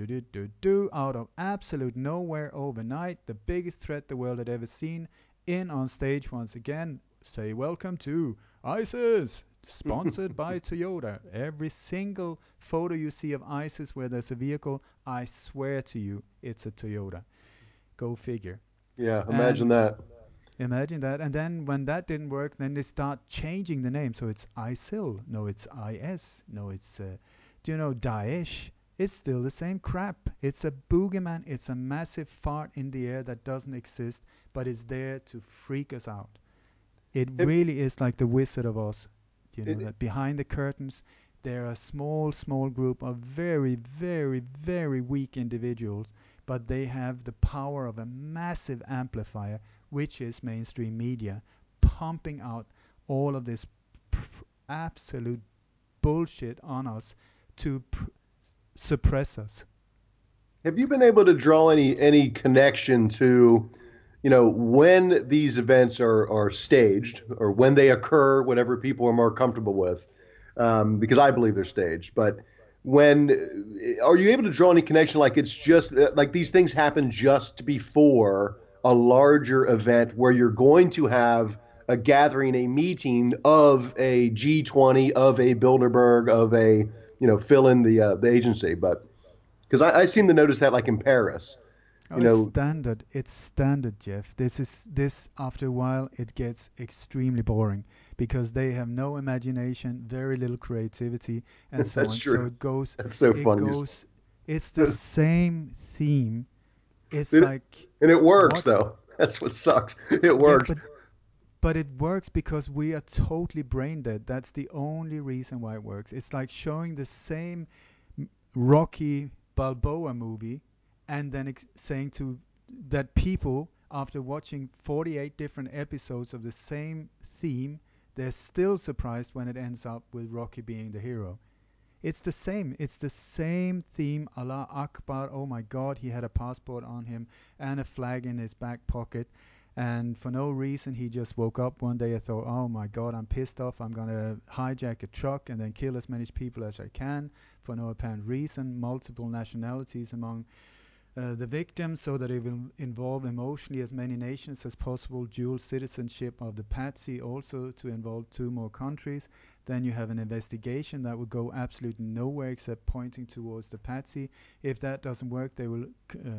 out of absolute nowhere overnight, the biggest threat the world had ever seen, in on stage once again, say welcome to ISIS, sponsored by Toyota. Every single photo you see of ISIS where there's a vehicle, I swear to you, it's a Toyota. Go figure. Yeah, imagine And that. imagine that. And then when that didn't work, then they start changing the name. So it's ISIL. No, it's IS. No, it's, do you know, Daesh. It's still the same crap. It's a boogeyman. It's a massive fart in the air that doesn't exist, but is there to freak us out. It It, really is like the Wizard of Oz. You know, it, that behind the curtains, there are a small group of very, very, very weak individuals, but they have the power of a massive amplifier, which is mainstream media, pumping out all of this absolute bullshit on us to suppress us. have you been able to draw any connection to, when these events are staged or when they occur, whatever people are more comfortable with, because I believe they're staged. But when are you able to draw any connection? Like it's just like these things happen just before a larger event where you're going to have a gathering, a meeting of a G20, of a Bilderberg, of a fill in the agency. But because I seem to notice that like in Paris, Oh, you it's know, standard. It's standard, Jeff. This after a while it gets extremely boring because they have no imagination, very little creativity, and so that's on. So true. it goes, That's so it funny. goes. It's the same theme. It's It, like and it works what? though. That's what sucks. It Yeah, works. but it works because we are totally brain dead. That's the only reason why it works. It's like showing the same Rocky Balboa movie and then saying to that people after watching 48 different episodes of the same theme, they're still surprised when it ends up with Rocky being the hero. It's the same. It's the same theme. Allah Akbar. Oh my God, he had a passport on him and a flag in his back pocket. And for no reason, he just woke up one day and thought, oh my God, I'm pissed off. I'm going to hijack a truck and then kill as many people as I can for no apparent reason. Multiple nationalities among the victims so that it will involve emotionally as many nations as possible, dual citizenship of the patsy also to involve two more countries. Then you have an investigation that will go absolutely nowhere except pointing towards the patsy. If that doesn't work, they will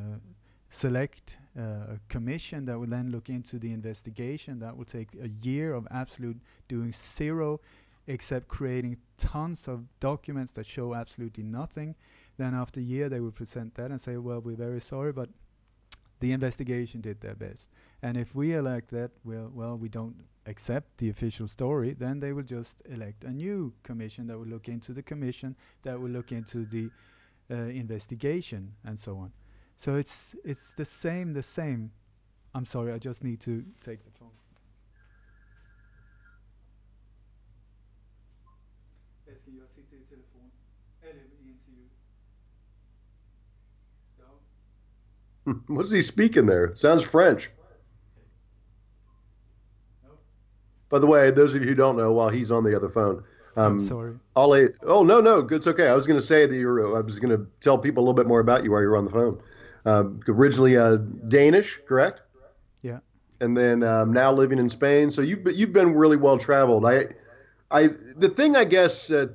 select a commission that will then look into the investigation. That will take a year of absolute doing zero except creating tons of documents that show absolutely nothing. Then after a year, they will present that and say, well, we're very sorry, but the investigation did their best. And if we elect that, well, we don't accept the official story, then they will just elect a new commission that will look into the commission, that will look into the investigation, and so on. So it's the same. I'm sorry, I just need to take the phone. Älskling, jag sitter i telefon. Eller i intervju. Ja. What's he speaking there? Sounds French. No. By the way, those of you who don't know, while he's on the other phone, I'm um, sorry. Ollie. Oh no, it's okay. I was going to say that you're. I was going to tell people a little bit more about you while you were on the phone. Originally Danish, correct? Yeah. And then now living in Spain. So you've been really well traveled. I the thing I guess that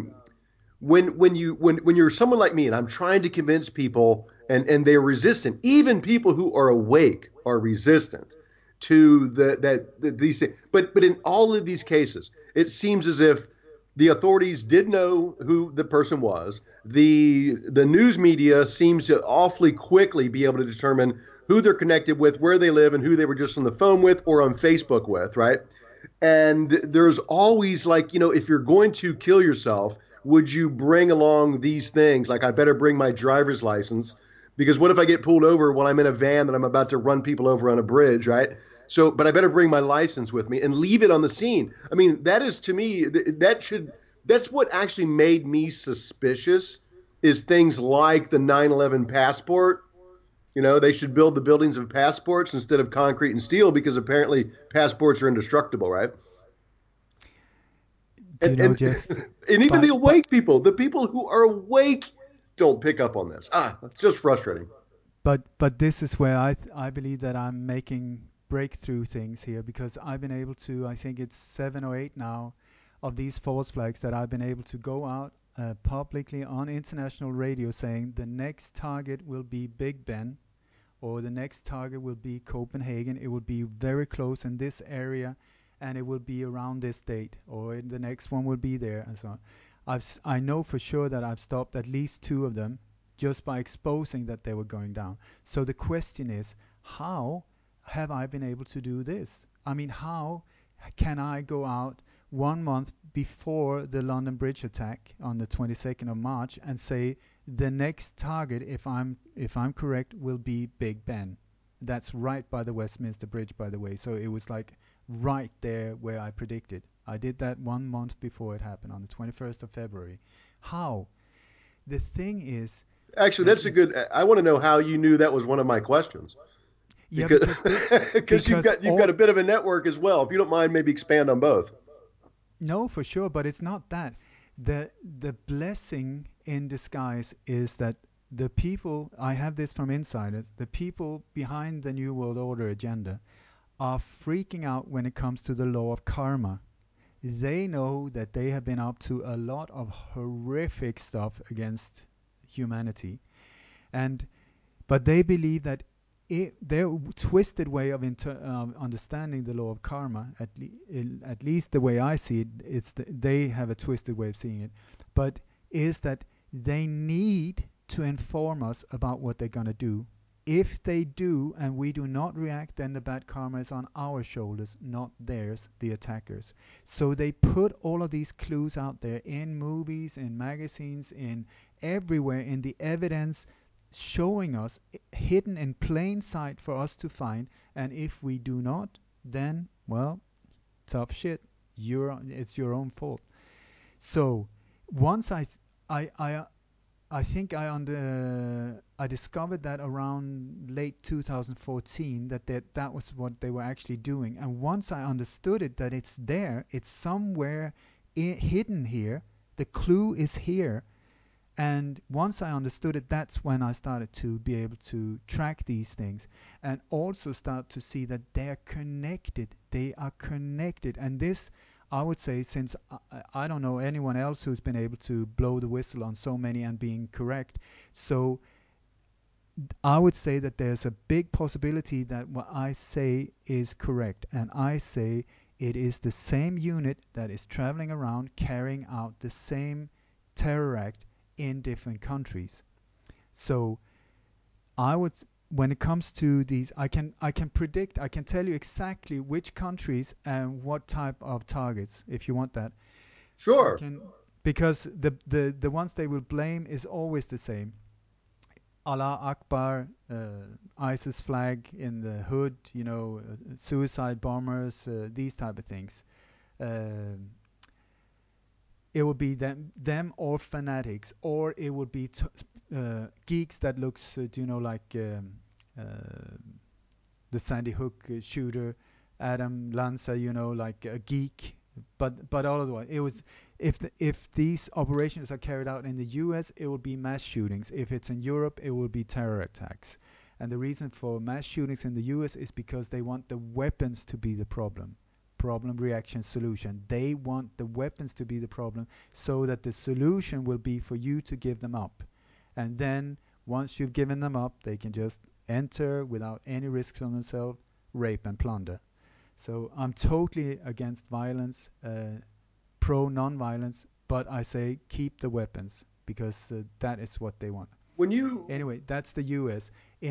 when you're someone like me and I'm trying to convince people and they're resistant, even people who are awake are resistant to these things. But in all of these cases, it seems as if the authorities did know who the person was. The news media seems to awfully quickly be able to determine who they're connected with, where they live, and who they were just on the phone with or on Facebook with, right? And there's always like, if you're going to kill yourself, would you bring along these things? Like, I better bring my driver's license because what if I get pulled over while I'm in a van that I'm about to run people over on a bridge, right? So, but I better bring my license with me and leave it on the scene. I mean, that is to me, that's what actually made me suspicious is things like the 9/11 passport. They should build the buildings of passports instead of concrete and steel because apparently passports are indestructible, right? Do you And know, and Jeff? and even the But awake people, the people who are awake, don't pick up on this. It's just frustrating. but this is where I believe that I'm making breakthrough things here because I've been able to. I think it's 7 or 8 now of these false flags that I've been able to go out publicly on international radio saying the next target will be Big Ben or the next target will be Copenhagen. It will be very close in this area, and it will be around this date, or the next one will be there, and so on. I know for sure that I've stopped at least two of them just by exposing that they were going down. So the question is, how have I been able to do this? I mean, how can I go out 1 month before the London Bridge attack on the 22nd of March and say the next target, if I'm correct, will be Big Ben. That's right by the Westminster Bridge, by the way. So it was like right there where I predicted. I did that 1 month before it happened on the 21st of February. How? The thing is Actually, that that's a it's good. I want to know how you knew that was one of my questions. Yeah, because because this, because because you've got all, a bit of a network as well. If you don't mind, maybe expand on both. no, for sure, but it's not that. The blessing in disguise is that the people, I have this from insiders, the people behind the New World Order agenda are freaking out when it comes to the law of karma. They know that they have been up to a lot of horrific stuff against humanity, and but they believe that their twisted way of understanding the law of karma, at least the way I see it, they have a twisted way of seeing it, but is that they need to inform us about what they're going to do. If they do and we do not react, then the bad karma is on our shoulders, not theirs, the attackers. So they put all of these clues out there in movies, in magazines, in everywhere, in the evidence, showing us, hidden in plain sight for us to find. And if we do not, then, well, tough shit. It's your own fault. So once I, I, I think I discovered that around late 2014 that was what they were actually doing. And once I understood it, that it's there, it's somewhere hidden here. The clue is here, and once I understood it, that's when I started to be able to track these things and also start to see that they're connected. They are connected. And this, I would say, since I don't know anyone else who's been able to blow the whistle on so many and being correct. So I would say that there's a big possibility that what I say is correct. And I say it is the same unit that is traveling around carrying out the same terror act in different countries. So I would, when it comes to these, I can predict, I can tell you exactly which countries and what type of targets, if you want that. I Sure. can, because the ones they will blame is always the same. Allah Akbar, ISIS flag in the hood, suicide bombers, these type of things. Um it would be them or fanatics, or it would be geeks that looks, like uh, the Sandy Hook shooter, Adam Lanza, like a geek. But all of the way, it was, if these operations are carried out in the U.S., it will be mass shootings. If it's in Europe, it will be terror attacks. And the reason for mass shootings in the U.S. is because they want the weapons to be the problem. Problem, reaction, solution. They want the weapons to be the problem, so that the solution will be for you to give them up. And then once you've given them up, they can just enter without any risks on themselves, rape and plunder. So I'm totally against violence, pro non-violence, but I say keep the weapons, because that is what they want. When you Anyway, that's the U.S.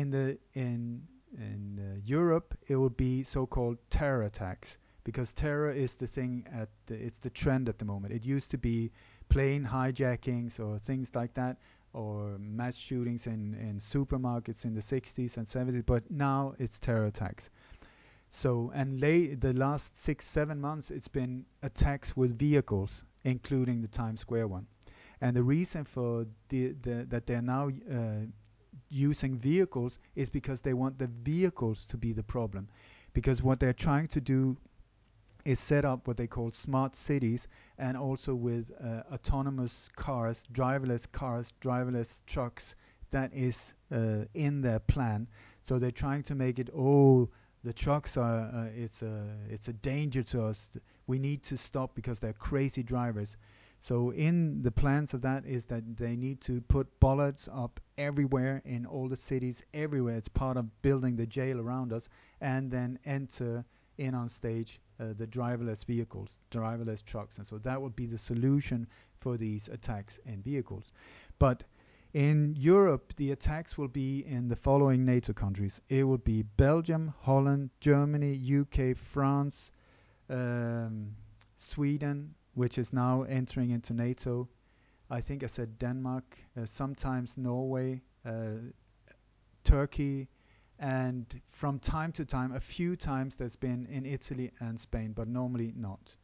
In Europe, it will be so-called terror attacks, because terror is the thing it's the trend at the moment. It used to be plane hijackings or things like that, or mass shootings in supermarkets in the 60s and 70s, but now it's terror attacks. So, and the last 6 7 months, it's been attacks with vehicles, including the Times Square one. And the reason for that they're now using vehicles is because they want the vehicles to be the problem. Because what they're trying to do is set up what they call smart cities, and also with autonomous cars, driverless trucks. That is in their plan. So they're trying to make it, oh, the trucks are, it's a danger to us. We need to stop because they're crazy drivers. So in the plans of that is that they need to put bollards up everywhere in all the cities, everywhere. It's part of building the jail around us, and then enter in on stage the driverless vehicles, driverless trucks. And so that would be the solution for these attacks in vehicles. But in Europe, the attacks will be in the following NATO countries. It will be Belgium, Holland, Germany, UK, France, um, Sweden, which is now entering into NATO. I think I said Denmark, sometimes Norway, Turkey, and from time to time, a few times there's been in Italy and Spain, but normally not.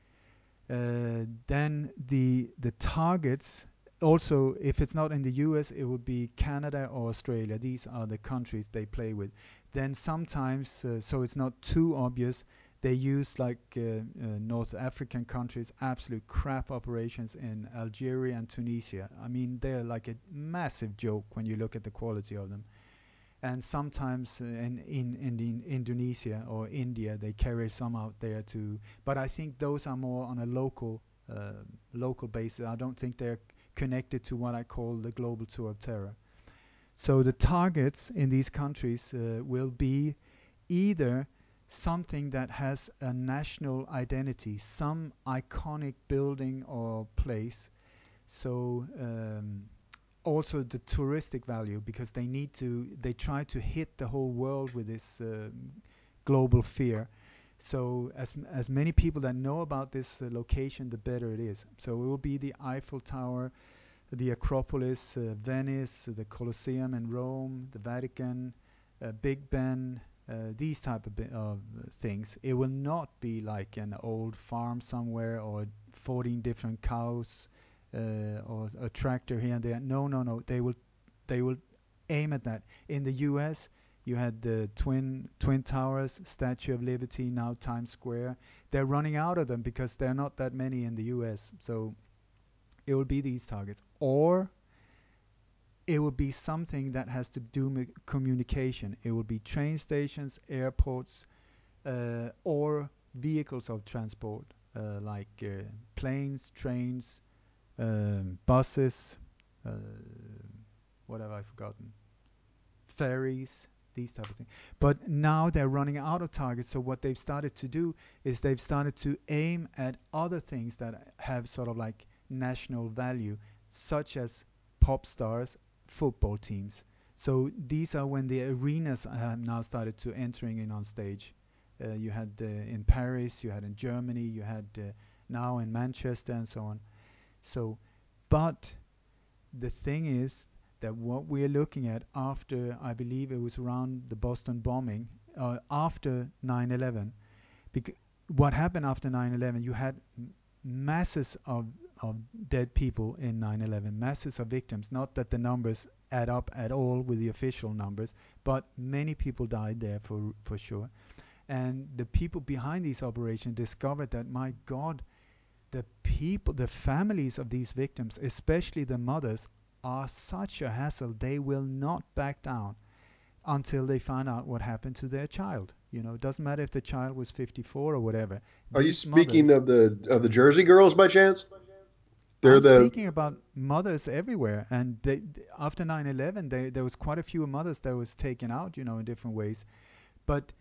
Then the targets, also, if it's not in the US, it would be Canada or Australia. These are the countries they play with. Then sometimes, so it's not too obvious, they use like North African countries, absolute crap operations in Algeria and Tunisia. I mean, they're like a massive joke when you look at the quality of them. And sometimes in Indonesia or India, they carry some out there too. But I think those are more on a local basis. I don't think they're connected to what I call the global tour of terror. So the targets in these countries will be either something that has a national identity, some iconic building or place. So also the touristic value, because they try to hit the whole world with this global fear. So as many people that know about this location, the better it is. So it will be the Eiffel Tower, the Acropolis, Venice, the Colosseum in Rome, the Vatican, Big Ben, these type of things. It will not be like an old farm somewhere or 14 different cows or a tractor here and there. No, no, no. They will aim at that. In the U.S., you had the twin towers, Statue of Liberty, now Times Square. They're running out of them because there are not that many in the U.S. So it will be these targets, or it will be something that has to do with communication. It will be train stations, airports, or vehicles of transport, like planes, trains, buses. Uh, what have I forgotten? Ferries, these type of things. But now they're running out of targets. So what they've started to do is they've started to aim at other things that have sort of like national value, such as pop stars, football teams. So these are when the arenas have now started to entering in on stage. You had in Paris, you had in Germany, you had now in Manchester, and so on. So, but the thing is that what we're looking at after, I believe it was around the Boston bombing, after 9/11, bec- what happened after 9/11, you had masses of dead people in 9/11, masses of victims. Not that the numbers add up at all with the official numbers, but many people died there for sure. And the people behind these operations discovered that, my God, the people, the families of these victims, especially the mothers, are such a hassle. They will not back down until they find out what happened to their child. It doesn't matter if the child was 54 or whatever. Are you These speaking mothers, of the Jersey Girls by chance? They're I'm the speaking about mothers everywhere, and after 9/11, there was quite a few mothers that was taken out, in different ways. But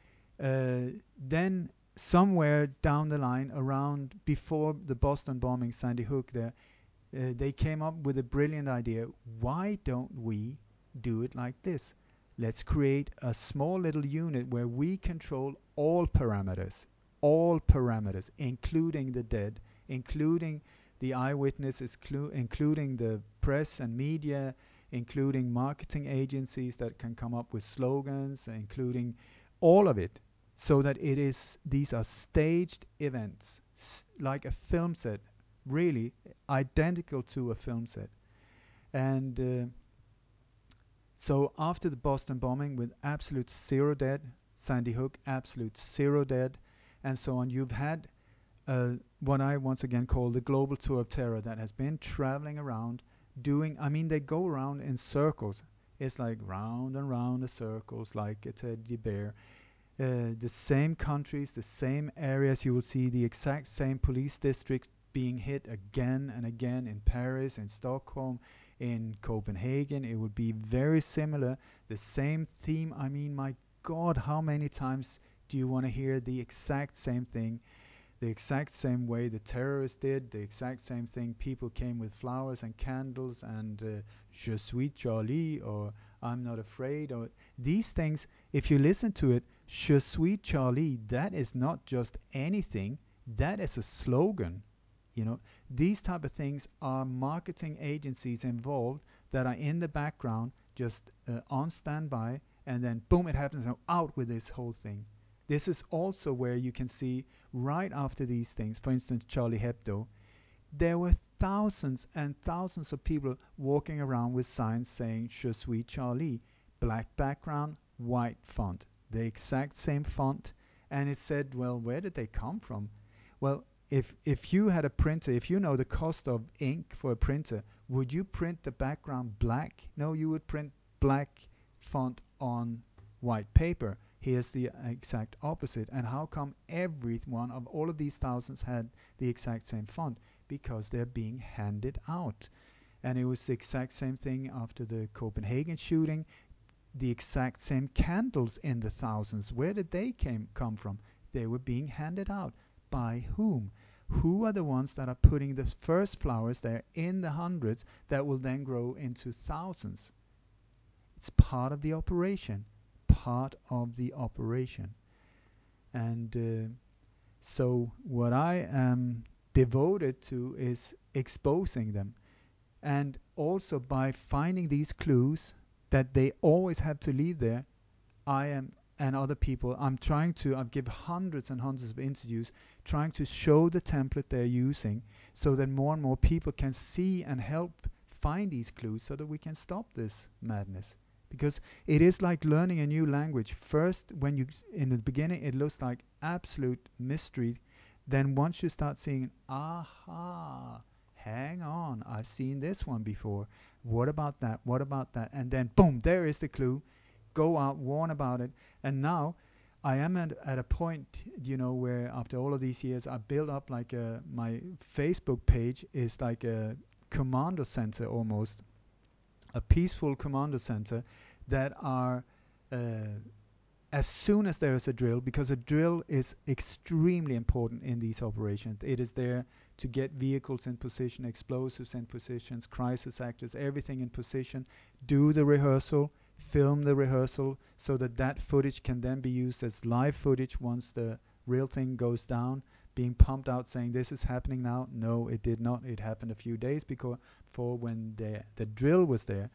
then somewhere down the line, around before the Boston bombing, Sandy Hook, there, they came up with a brilliant idea. Why don't we do it like this? Let's create a small little unit where we control all parameters, including the dead, including the eyewitnesses, including the press and media, including marketing agencies that can come up with slogans, including all of it, so that these are staged events, like a film set, really identical to a film set. And so after the Boston bombing, with absolute zero dead, Sandy Hook, absolute zero dead, and so on, you've had what I once again call the global tour of terror that has been traveling around doing, I mean, they go around in circles. It's like round and round the circles, like a teddy bear. The same countries, the same areas, you will see the exact same police districts being hit again and again in Paris, in Stockholm, in Copenhagen. It would be very similar, the same theme. I mean, my God, how many times do you want to hear the exact same thing, the exact same way the terrorists did, the exact same thing? People came with flowers and candles and Je suis Charlie, or I'm not afraid, or these things. If you listen to it, Je suis Charlie, that is not just anything, that is a slogan. These type of things are marketing agencies involved that are in the background, just on standby, and then boom, it happens, and out with this whole thing. This is also where you can see right after these things, for instance, Charlie Hebdo, there were thousands and thousands of people walking around with signs saying Je suis Charlie, black background, white font. the exact same font, and it said, well, where did they come from? Well, if you had a printer, if you know the cost of ink for a printer, would you print the background black? No, you would print black font on white paper. Here's the exact opposite. And how come every one of all of these thousands had the exact same font? Because they're being handed out. And it was the exact same thing after the Copenhagen shooting. The exact same candles in the thousands. Where did they come from? They were being handed out. By whom? Who are the ones that are putting the first flowers there in the hundreds that will then grow into thousands? It's part of the operation. Part of the operation. And so, what I am devoted to is exposing them. And also by finding these clues that they always have to leave there, I am and other people, I've given hundreds and hundreds of interviews trying to show the template they're using so that more and more people can see and help find these clues so that we can stop this madness. Because it is like learning a new language. First, in the beginning, it looks like absolute mystery. Then once you start seeing, aha, hang on, I've seen this one before. What about that? What about that? And then, boom, there is the clue. Go out, warn about it. And now I am at a point, where after all of these years, I built up like my Facebook page is like a commando center almost, a peaceful commando center that are, as soon as there is a drill, because a drill is extremely important in these operations. It is there to get vehicles in position, explosives in positions, crisis actors, everything in position, do the rehearsal, film the rehearsal so that that footage can then be used as live footage once the real thing goes down, being pumped out saying this is happening now. No, it did not. It happened a few days before when the drill was there.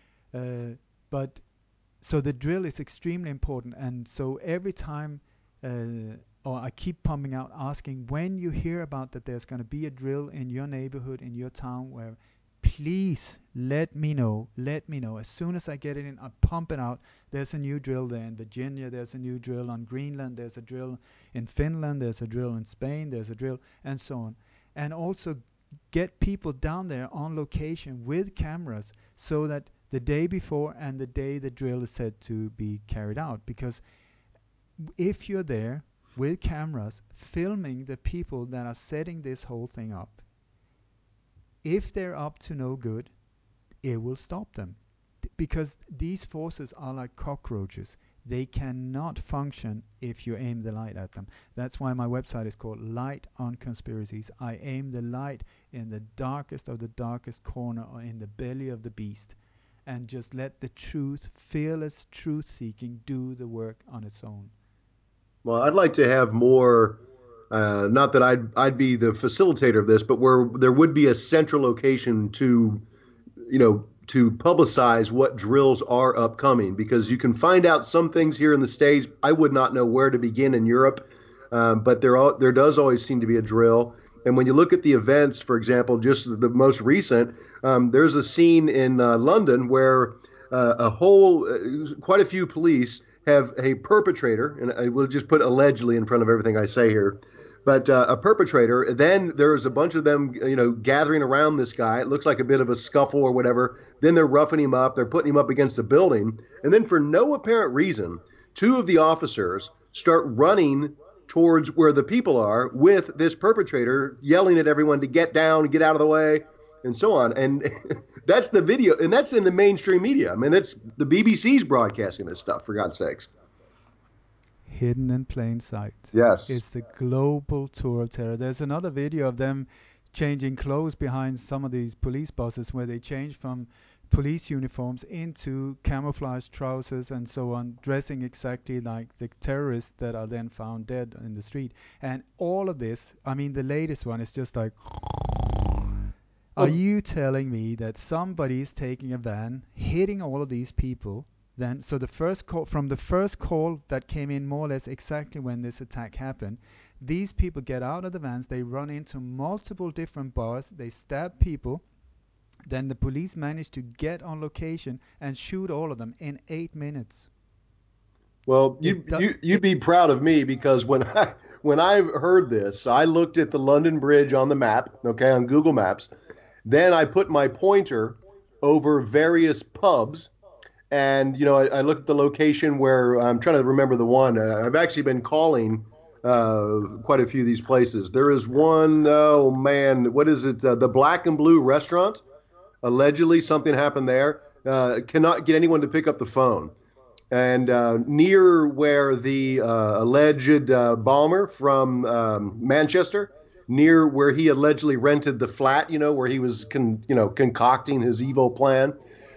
But so the drill is extremely important, and so every time or I keep pumping out asking, when you hear about that there's going to be a drill in your neighborhood, in your town, where, please let me know as soon as I get it in. I pump it out. There's a new drill there in Virginia, there's a new drill on Greenland, there's a drill in Finland, there's a drill in Spain, there's a drill, and so on. And also get people down there on location with cameras so that the day before and the day the drill is said to be carried out. Because if you're there with cameras filming the people that are setting this whole thing up, if they're up to no good, it will stop them. Because these forces are like cockroaches. They cannot function if you aim the light at them. That's why my website is called Light on Conspiracies. I aim the light in the darkest of the darkest corner, or in the belly of the beast, and just let the truth, fearless truth seeking, do the work on its own. Well, I'd like to have more. Not that I'd be the facilitator of this, but where there would be a central location to publicize what drills are upcoming, because you can find out some things here in the States. I would not know where to begin in Europe, but there does always seem to be a drill. And when you look at the events, for example, just the most recent, there's a scene in London where quite a few police have a perpetrator, and I will just put allegedly in front of everything I say here, but a perpetrator. Then there's a bunch of them, gathering around this guy. It looks like a bit of a scuffle or whatever. Then they're roughing him up. They're putting him up against a building. And then for no apparent reason, two of the officers start running towards where the people are with this perpetrator yelling at everyone to get down, get out of the way, and so on. And that's the video, and that's in the mainstream media. I mean, it's the BBC's broadcasting this stuff, for God's sakes. Hidden in plain sight. Yes. It's the global tour of terror. There's another video of them changing clothes behind some of these police buses, where they change from police uniforms into camouflage trousers and so on, dressing exactly like the terrorists that are then found dead in the street. And all of this, I mean, the latest one is just like, are Well, you telling me that somebody is taking a van, hitting all of these people? Then, so from the first call that came in more or less exactly when this attack happened, these people get out of the vans, they run into multiple different bars, they stab people. Then the police manage to get on location and shoot all of them in 8 minutes. Well, It, do, you'd it be proud of me because when I heard this, I looked at the London Bridge on the map, okay, on Google Maps. Then I put my pointer over various pubs, and I looked at the location where I'm trying to remember the one. I've actually been calling quite a few of these places. There is one, oh man, what is it? The Black and Blue Restaurant. Allegedly, something happened there. Cannot get anyone to pick up the phone. And near where the alleged bomber from Manchester, near where he allegedly rented the flat, where he was concocting his evil plan.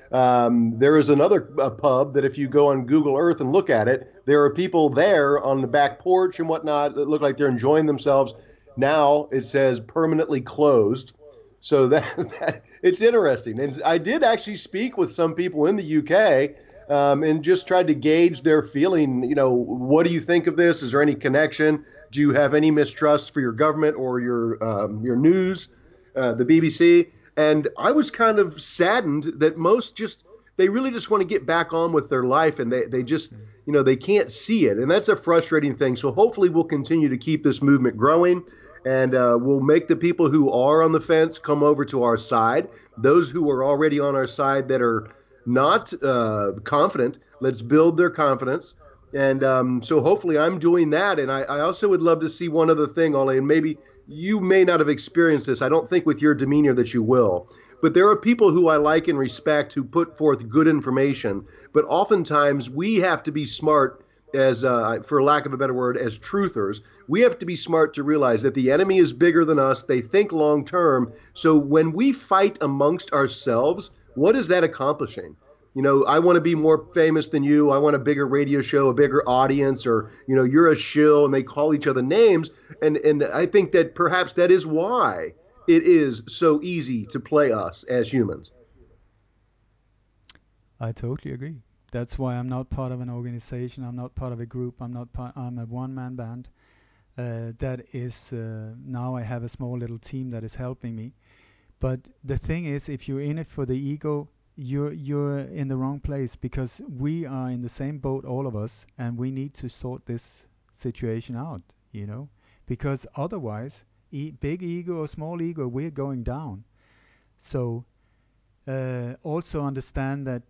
There is another pub that if you go on Google Earth and look at it, there are people there on the back porch and whatnot that look like they're enjoying themselves. Now it says permanently closed. So that it's interesting. And I did actually speak with some people in the UK, and just tried to gauge their feeling. What do you think of this? Is there any connection? Do you have any mistrust for your government or your news, the BBC? And I was kind of saddened that most just they really just want to get back on with their life, and they just they can't see it, and that's a frustrating thing. So hopefully we'll continue to keep this movement growing. And we'll make the people who are on the fence come over to our side. Those who are already on our side that are not confident. Let's build their confidence. And so hopefully I'm doing that. And I also would love to see one other thing, Ollie, and maybe you may not have experienced this. I don't think with your demeanor that you will. But there are people who I like and respect who put forth good information. But oftentimes we have to be smart as, for lack of a better word, as truthers. We have to be smart to realize that the enemy is bigger than us. They think long term. So when we fight amongst ourselves, what is that accomplishing? I want to be more famous than you. I want a bigger radio show, a bigger audience, or you're a shill, and they call each other names. And I think that perhaps that is why it is so easy to play us as humans. I totally agree. That's why I'm not part of an organization. I'm not part of a group. I'm not part. I'm a one-man band. That is now I have a small little team that is helping me. But the thing is, if you're in it for the ego, you're in the wrong place because we are in the same boat, all of us, and we need to sort this situation out. You know, because otherwise, big ego or small ego, we're going down. So also understand that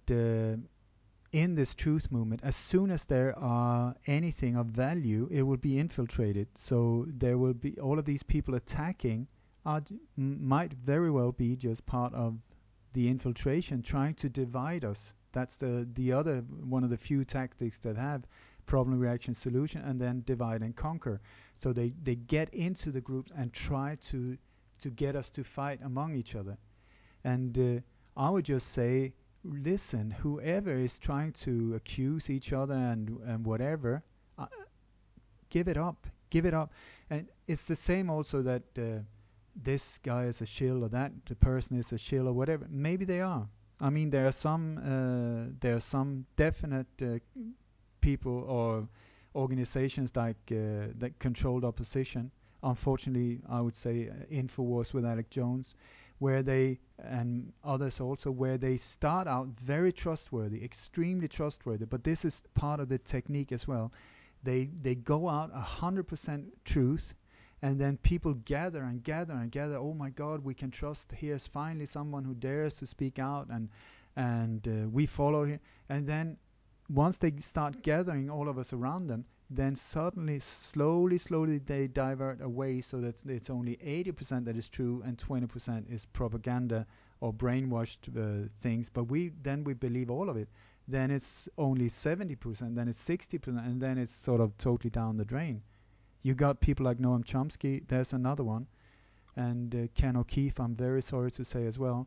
in this truth movement, as soon as there are anything of value, it will be infiltrated. So there will be all of these people attacking might very well be just part of the infiltration, trying to divide us. That's the other one of the few tactics that have problem reaction solution, and then divide and conquer. So they get into the groups and try to get us to fight among each other. And I would just say, listen, whoever is trying to accuse each other and whatever, uh, give it up. Give it up. And it's the same also that this guy is a shill or that the person is a shill or whatever. Maybe they are. I mean, there are some definite people or organizations like that controlled opposition. Unfortunately, I would say Infowars with Alex Jones, where they and others also where they start out very trustworthy, extremely trustworthy. But this is part of the technique as well. They go out 100% truth, and then people gather and gather and gather. Oh my God, we can trust. Here's finally someone who dares to speak out, and we follow him. And then once they start gathering all of us around them, then suddenly, slowly, they divert away so that it's only 80% that is true and 20% is propaganda or brainwashed things. But we believe all of it. Then it's only 70%, then it's 60%, and then it's sort of totally down the drain. You got people like Noam Chomsky, there's another one, and Ken O'Keefe, I'm very sorry to say as well.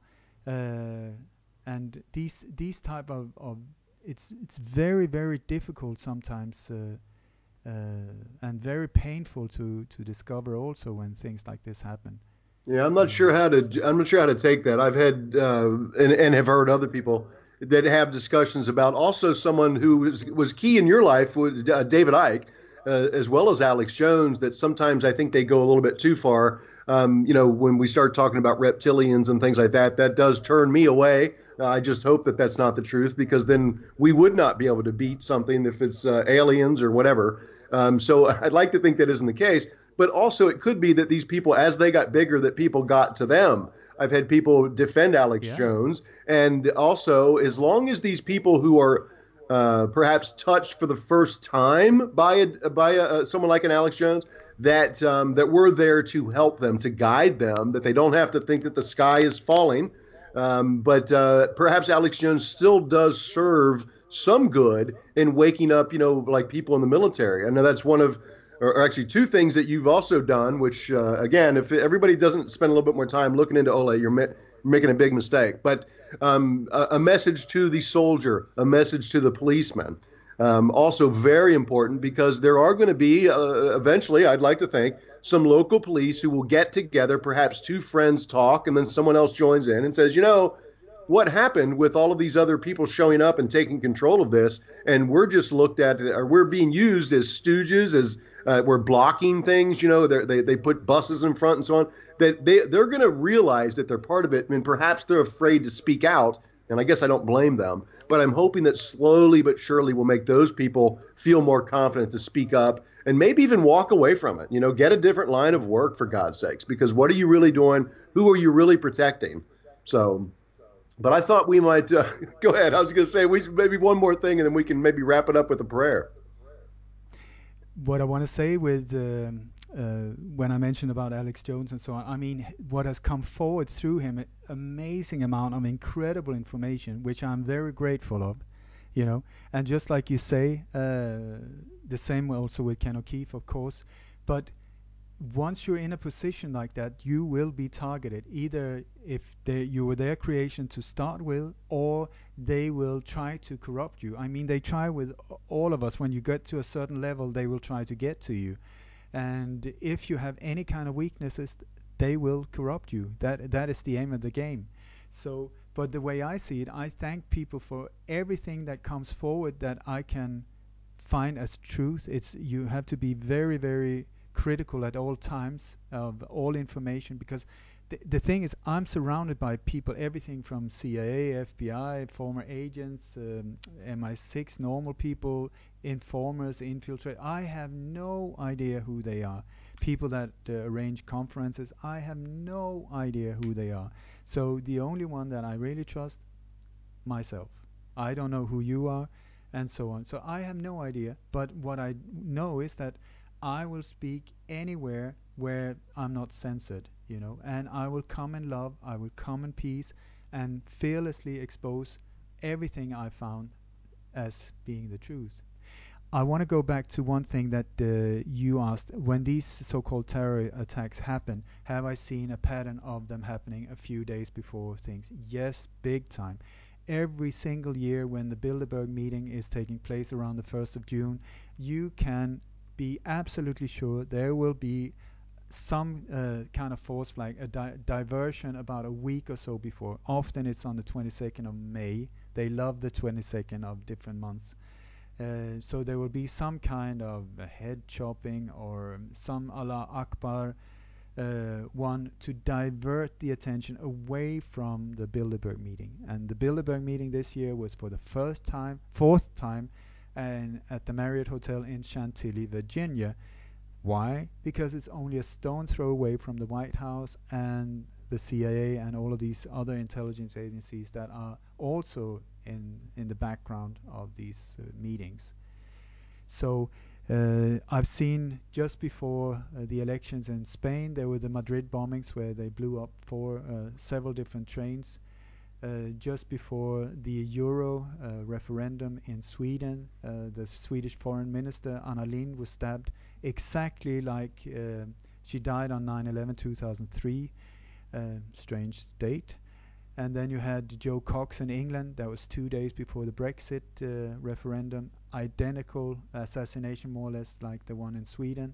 And these type of it's very difficult sometimes and very painful to discover also when things like this happen. Yeah, I'm not sure how to take that. I've had and have heard other people that have discussions about also someone who was key in your life was David Icke. as well as Alex Jones, that sometimes I think they go a little bit too far. When we start talking about reptilians and things like that, that does turn me away. I just hope that that's not the truth, because then we would not be able to beat something if it's aliens or whatever. So I'd like to think that isn't the case. But also, it could be that these people, as they got bigger, that people got to them. I've had people defend Alex Yeah. Jones. And also, as long as these people who are perhaps touched for the first time by someone like an Alex Jones, that we're there to help them, to guide them, that they don't have to think that the sky is falling. But perhaps Alex Jones still does serve some good in waking up, like people in the military. I know that's one of, or actually two things that you've also done, which, again, if everybody doesn't spend a little bit more time looking into Ole, you're making a big mistake. But a message to the soldier, a message to the policeman. Also very important, because there are going to be, eventually, I'd like to think, some local police who will get together, perhaps two friends talk, and then someone else joins in and says, what happened with all of these other people showing up and taking control of this, and we're just looked at, or we're being used as stooges, as we're blocking things. They put buses in front and so on. That they're going to realize that they're part of it, and perhaps they're afraid to speak out. And I guess I don't blame them, but I'm hoping that slowly but surely will make those people feel more confident to speak up, and maybe even walk away from it. Get a different line of work, for God's sakes, because what are you really doing? Who are you really protecting? So, but I thought we might go ahead. I was going to say, we should maybe one more thing, and then we can maybe wrap it up with a prayer. What I want to say with when I mentioned about Alex Jones and so on, I mean, what has come forward through him, amazing amount of incredible information, which I'm very grateful of, And just like you say, the same also with Ken O'Keefe, of course. But once you're in a position like that, you will be targeted. Either if you were their creation to start with, or they will try to corrupt you. I mean, they try with all of us. When you get to a certain level, they will try to get to you. And if you have any kind of weaknesses, they will corrupt you. That is the aim of the game. So, but the way I see it, I thank people for everything that comes forward that I can find as truth. It's You have to be very, very critical at all times of all information, because the thing is, I'm surrounded by people, everything from CIA, FBI, former agents, MI6, normal people, informers, infiltrate. I have no idea who they are. People that arrange conferences, I have no idea who they are. So the only one that I really trust, myself. I don't know who you are, and so on. So I have no idea. But what I know is that I will speak anywhere where I'm not censored, and I will come in love, I will come in peace, and fearlessly expose everything I found as being the truth. I want to go back to one thing that you asked. When these so called terror attacks happen, have I seen a pattern of them happening a few days before things? Yes, big time. Every single year, when the Bilderberg meeting is taking place around the 1st of June, you can be absolutely sure there will be some kind of false flag, a diversion about a week or so before. Often it's on the 22nd of May. They love the 22nd of different months. So there will be some kind of head chopping or some Allah Akbar one to divert the attention away from the Bilderberg meeting. And the Bilderberg meeting this year was for the fourth time, and at the Marriott Hotel in Chantilly, Virginia. Why? Because it's only a stone throw away from the White House and the CIA and all of these other intelligence agencies that are also in the background of these meetings. So I've seen just before the elections in Spain, there were the Madrid bombings where they blew up several different trains. Just before the Euro referendum in Sweden, the Swedish foreign minister Anna Lindh was stabbed exactly like she died on 9/11 2003. Strange date. And then you had Joe Cox in England. That was 2 days before the Brexit referendum. Identical assassination, more or less like the one in Sweden.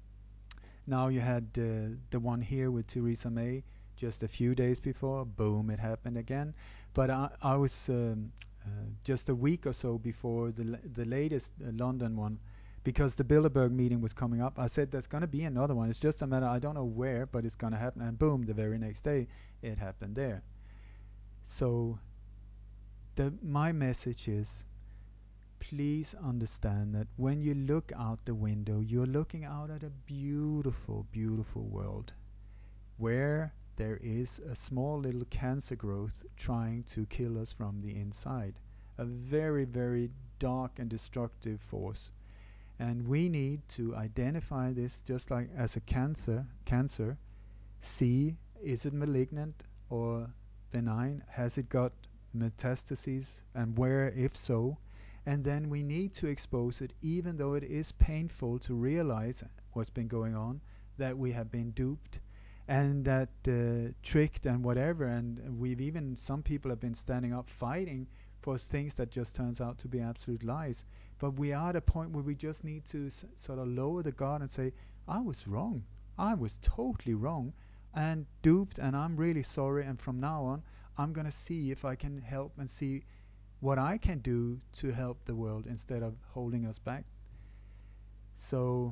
Now you had the one here with Theresa May just a few days before. Boom, it happened again. But I was just a week or so before the latest London one. because the Bilderberg meeting was coming up. I said there's going to be another one. It's just a matter, I don't know where, but it's going to happen. And boom, the very next day, it happened there. So my message is, please understand that when you look out the window, you're looking out at a beautiful, beautiful world where there is a small little cancer growth trying to kill us from the inside. A very, very dark and destructive force. And we need to identify this just like as a cancer, see, is it malignant or benign? Has it got metastases? And where, if so? And then we need to expose it, even though it is painful to realize what's been going on, that we have been duped and that tricked and whatever. And we've even, some people have been standing up fighting for things that just turns out to be absolute lies. But we are at a point where we just need to sort of lower the guard and say, I was wrong. I was totally wrong and duped, and I'm really sorry. And from now on, I'm going to see if I can help and see what I can do to help the world instead of holding us back. So,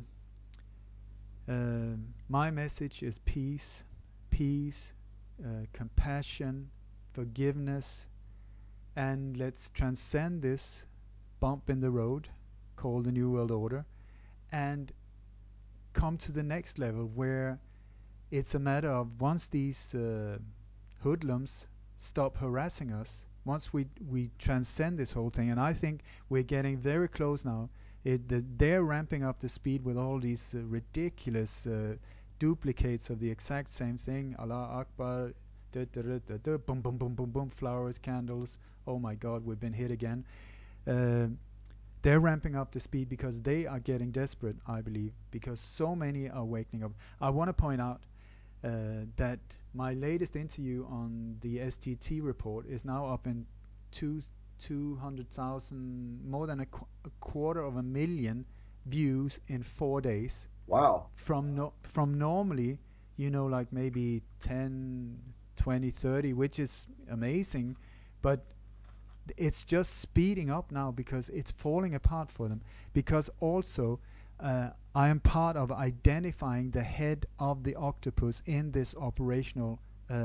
my message is peace, peace, compassion, forgiveness, and let's transcend this bump in the road called the New World Order and come to the next level where it's a matter of, once these hoodlums stop harassing us, once we transcend this whole thing, and I think we're getting very close now. They're ramping up the speed with all these ridiculous duplicates of the exact same thing. Allah Akbar, boom, boom, boom, boom, boom, flowers, candles. Oh my God, we've been hit again. Uh, they're ramping up the speed because they are getting desperate, I believe, because so many are waking up. I want to point out that my latest interview on the STT report is now up in 200,000, more than a quarter of a million views in 4 days. Wow. From normally, like maybe 10, 20, 30, which is amazing, but it's just speeding up now because it's falling apart for them. Because also, I am part of identifying the head of the octopus in this operational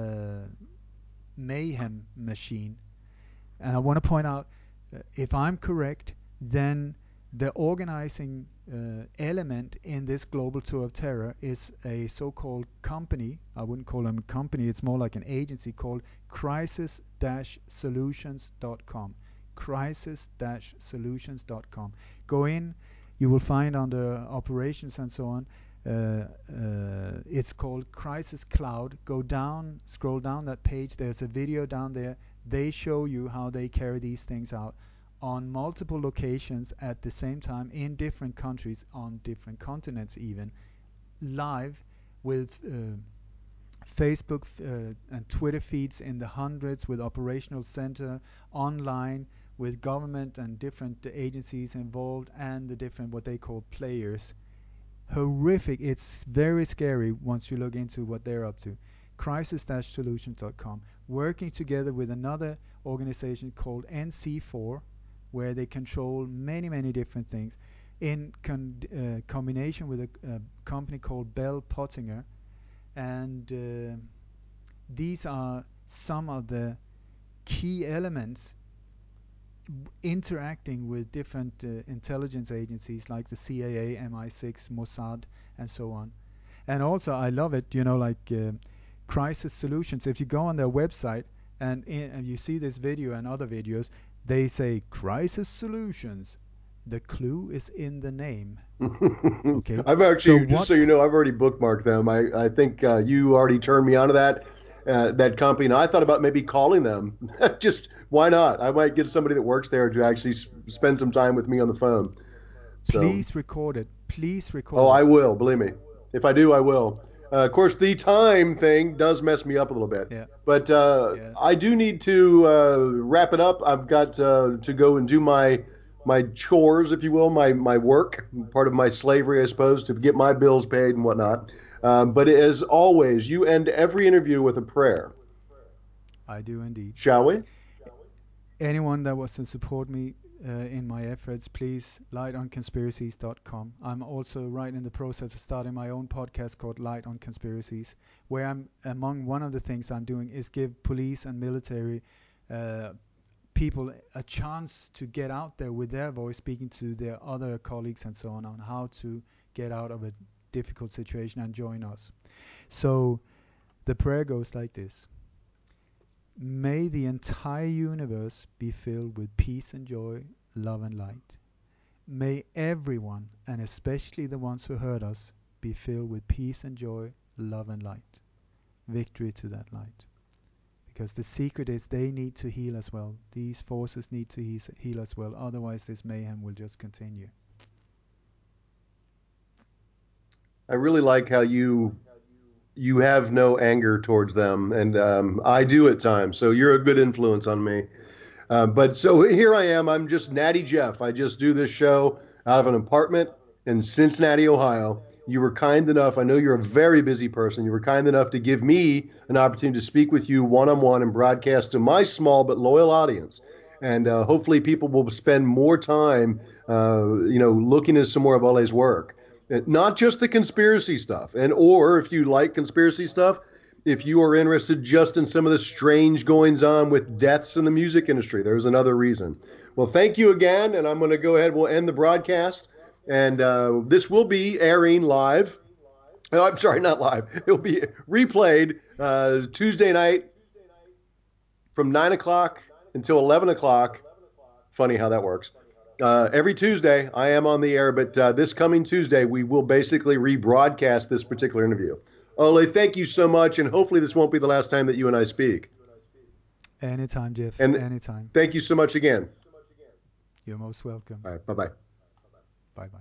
mayhem machine. And I want to point out, if I'm correct, then the organizing element in this global tour of terror is a so-called company. I wouldn't call them a company, it's more like an agency called crisis-solutions.com. Crisis-solutions.com. Go in, you will find under operations and so on, it's called Crisis Cloud. Go down, scroll down that page, there's a video down there. They show you how they carry these things out on multiple locations at the same time in different countries, on different continents even, live with Facebook and Twitter feeds in the hundreds, with operational center online, with government and different agencies involved, and the different what they call players. Horrific. It's very scary once you look into what they're up to. Crisis-solutions.com, working together with another organization called NC4, where they control many, many different things, in combination with a company called Bell Pottinger. And these are some of the key elements interacting with different intelligence agencies like the CIA, MI6, Mossad, and so on. And also, I love it, like Crisis Solutions. If you go on their website and you see this video and other videos, they say Crisis Solutions. The clue is in the name. Okay. I've So actually, just what? so you know, I've already bookmarked them. I think you already turned me onto that company, and I thought about maybe calling them. Just why not? I might get somebody that works there to actually spend some time with me on the phone. So, Please record it. Please oh, record it. I will. Believe me, if I do, I will. Of course, the time thing does mess me up a little bit, Yeah. but Yeah. I do need to wrap it up. I've got to go and do my chores, if you will, my work, part of my slavery, I suppose, to get my bills paid and whatnot. But as always, you end every interview with a prayer. I do indeed. Shall we? Anyone that wants to support me, in my efforts, please lightonconspiracies.com. I'm also right in the process of starting my own podcast called Light on Conspiracies, where I'm among one of the things I'm doing is give police and military uh, people a chance to get out there with their voice, speaking to their other colleagues and so on how to get out of a difficult situation and join us. So the prayer goes like this: May the entire universe be filled with peace and joy, love and light. May everyone, and especially the ones who hurt us, be filled with peace and joy, love and light. Victory to that light. Because the secret is they need to heal as well. These forces need to heal as well. Otherwise, this mayhem will just continue. I really like how you have no anger towards them, and I do at times. So you're a good influence on me. But so here I am. I'm just Natty Jeff. I just do this show out of an apartment in Cincinnati, Ohio. You were kind enough. I know you're a very busy person. You were kind enough to give me an opportunity to speak with you one on one and broadcast to my small but loyal audience. And hopefully, people will spend more time, looking at some more of Ole's work, not just the conspiracy stuff. And or if you like conspiracy stuff, if you are interested just in some of the strange goings on with deaths in the music industry, there's another reason. Well, thank you again, and I'm going to go ahead. We'll end the broadcast, and this will be airing live. Oh, I'm sorry, not live. It'll be replayed Tuesday night from 9 o'clock until 11 o'clock. Funny how that works. Every Tuesday, I am on the air, but this coming Tuesday, we will basically rebroadcast this particular interview. Ole, thank you so much, and hopefully this won't be the last time that you and I speak. Anytime, Jeff. And Anytime. thank you so much again. You're most welcome. All right, bye bye. Bye bye.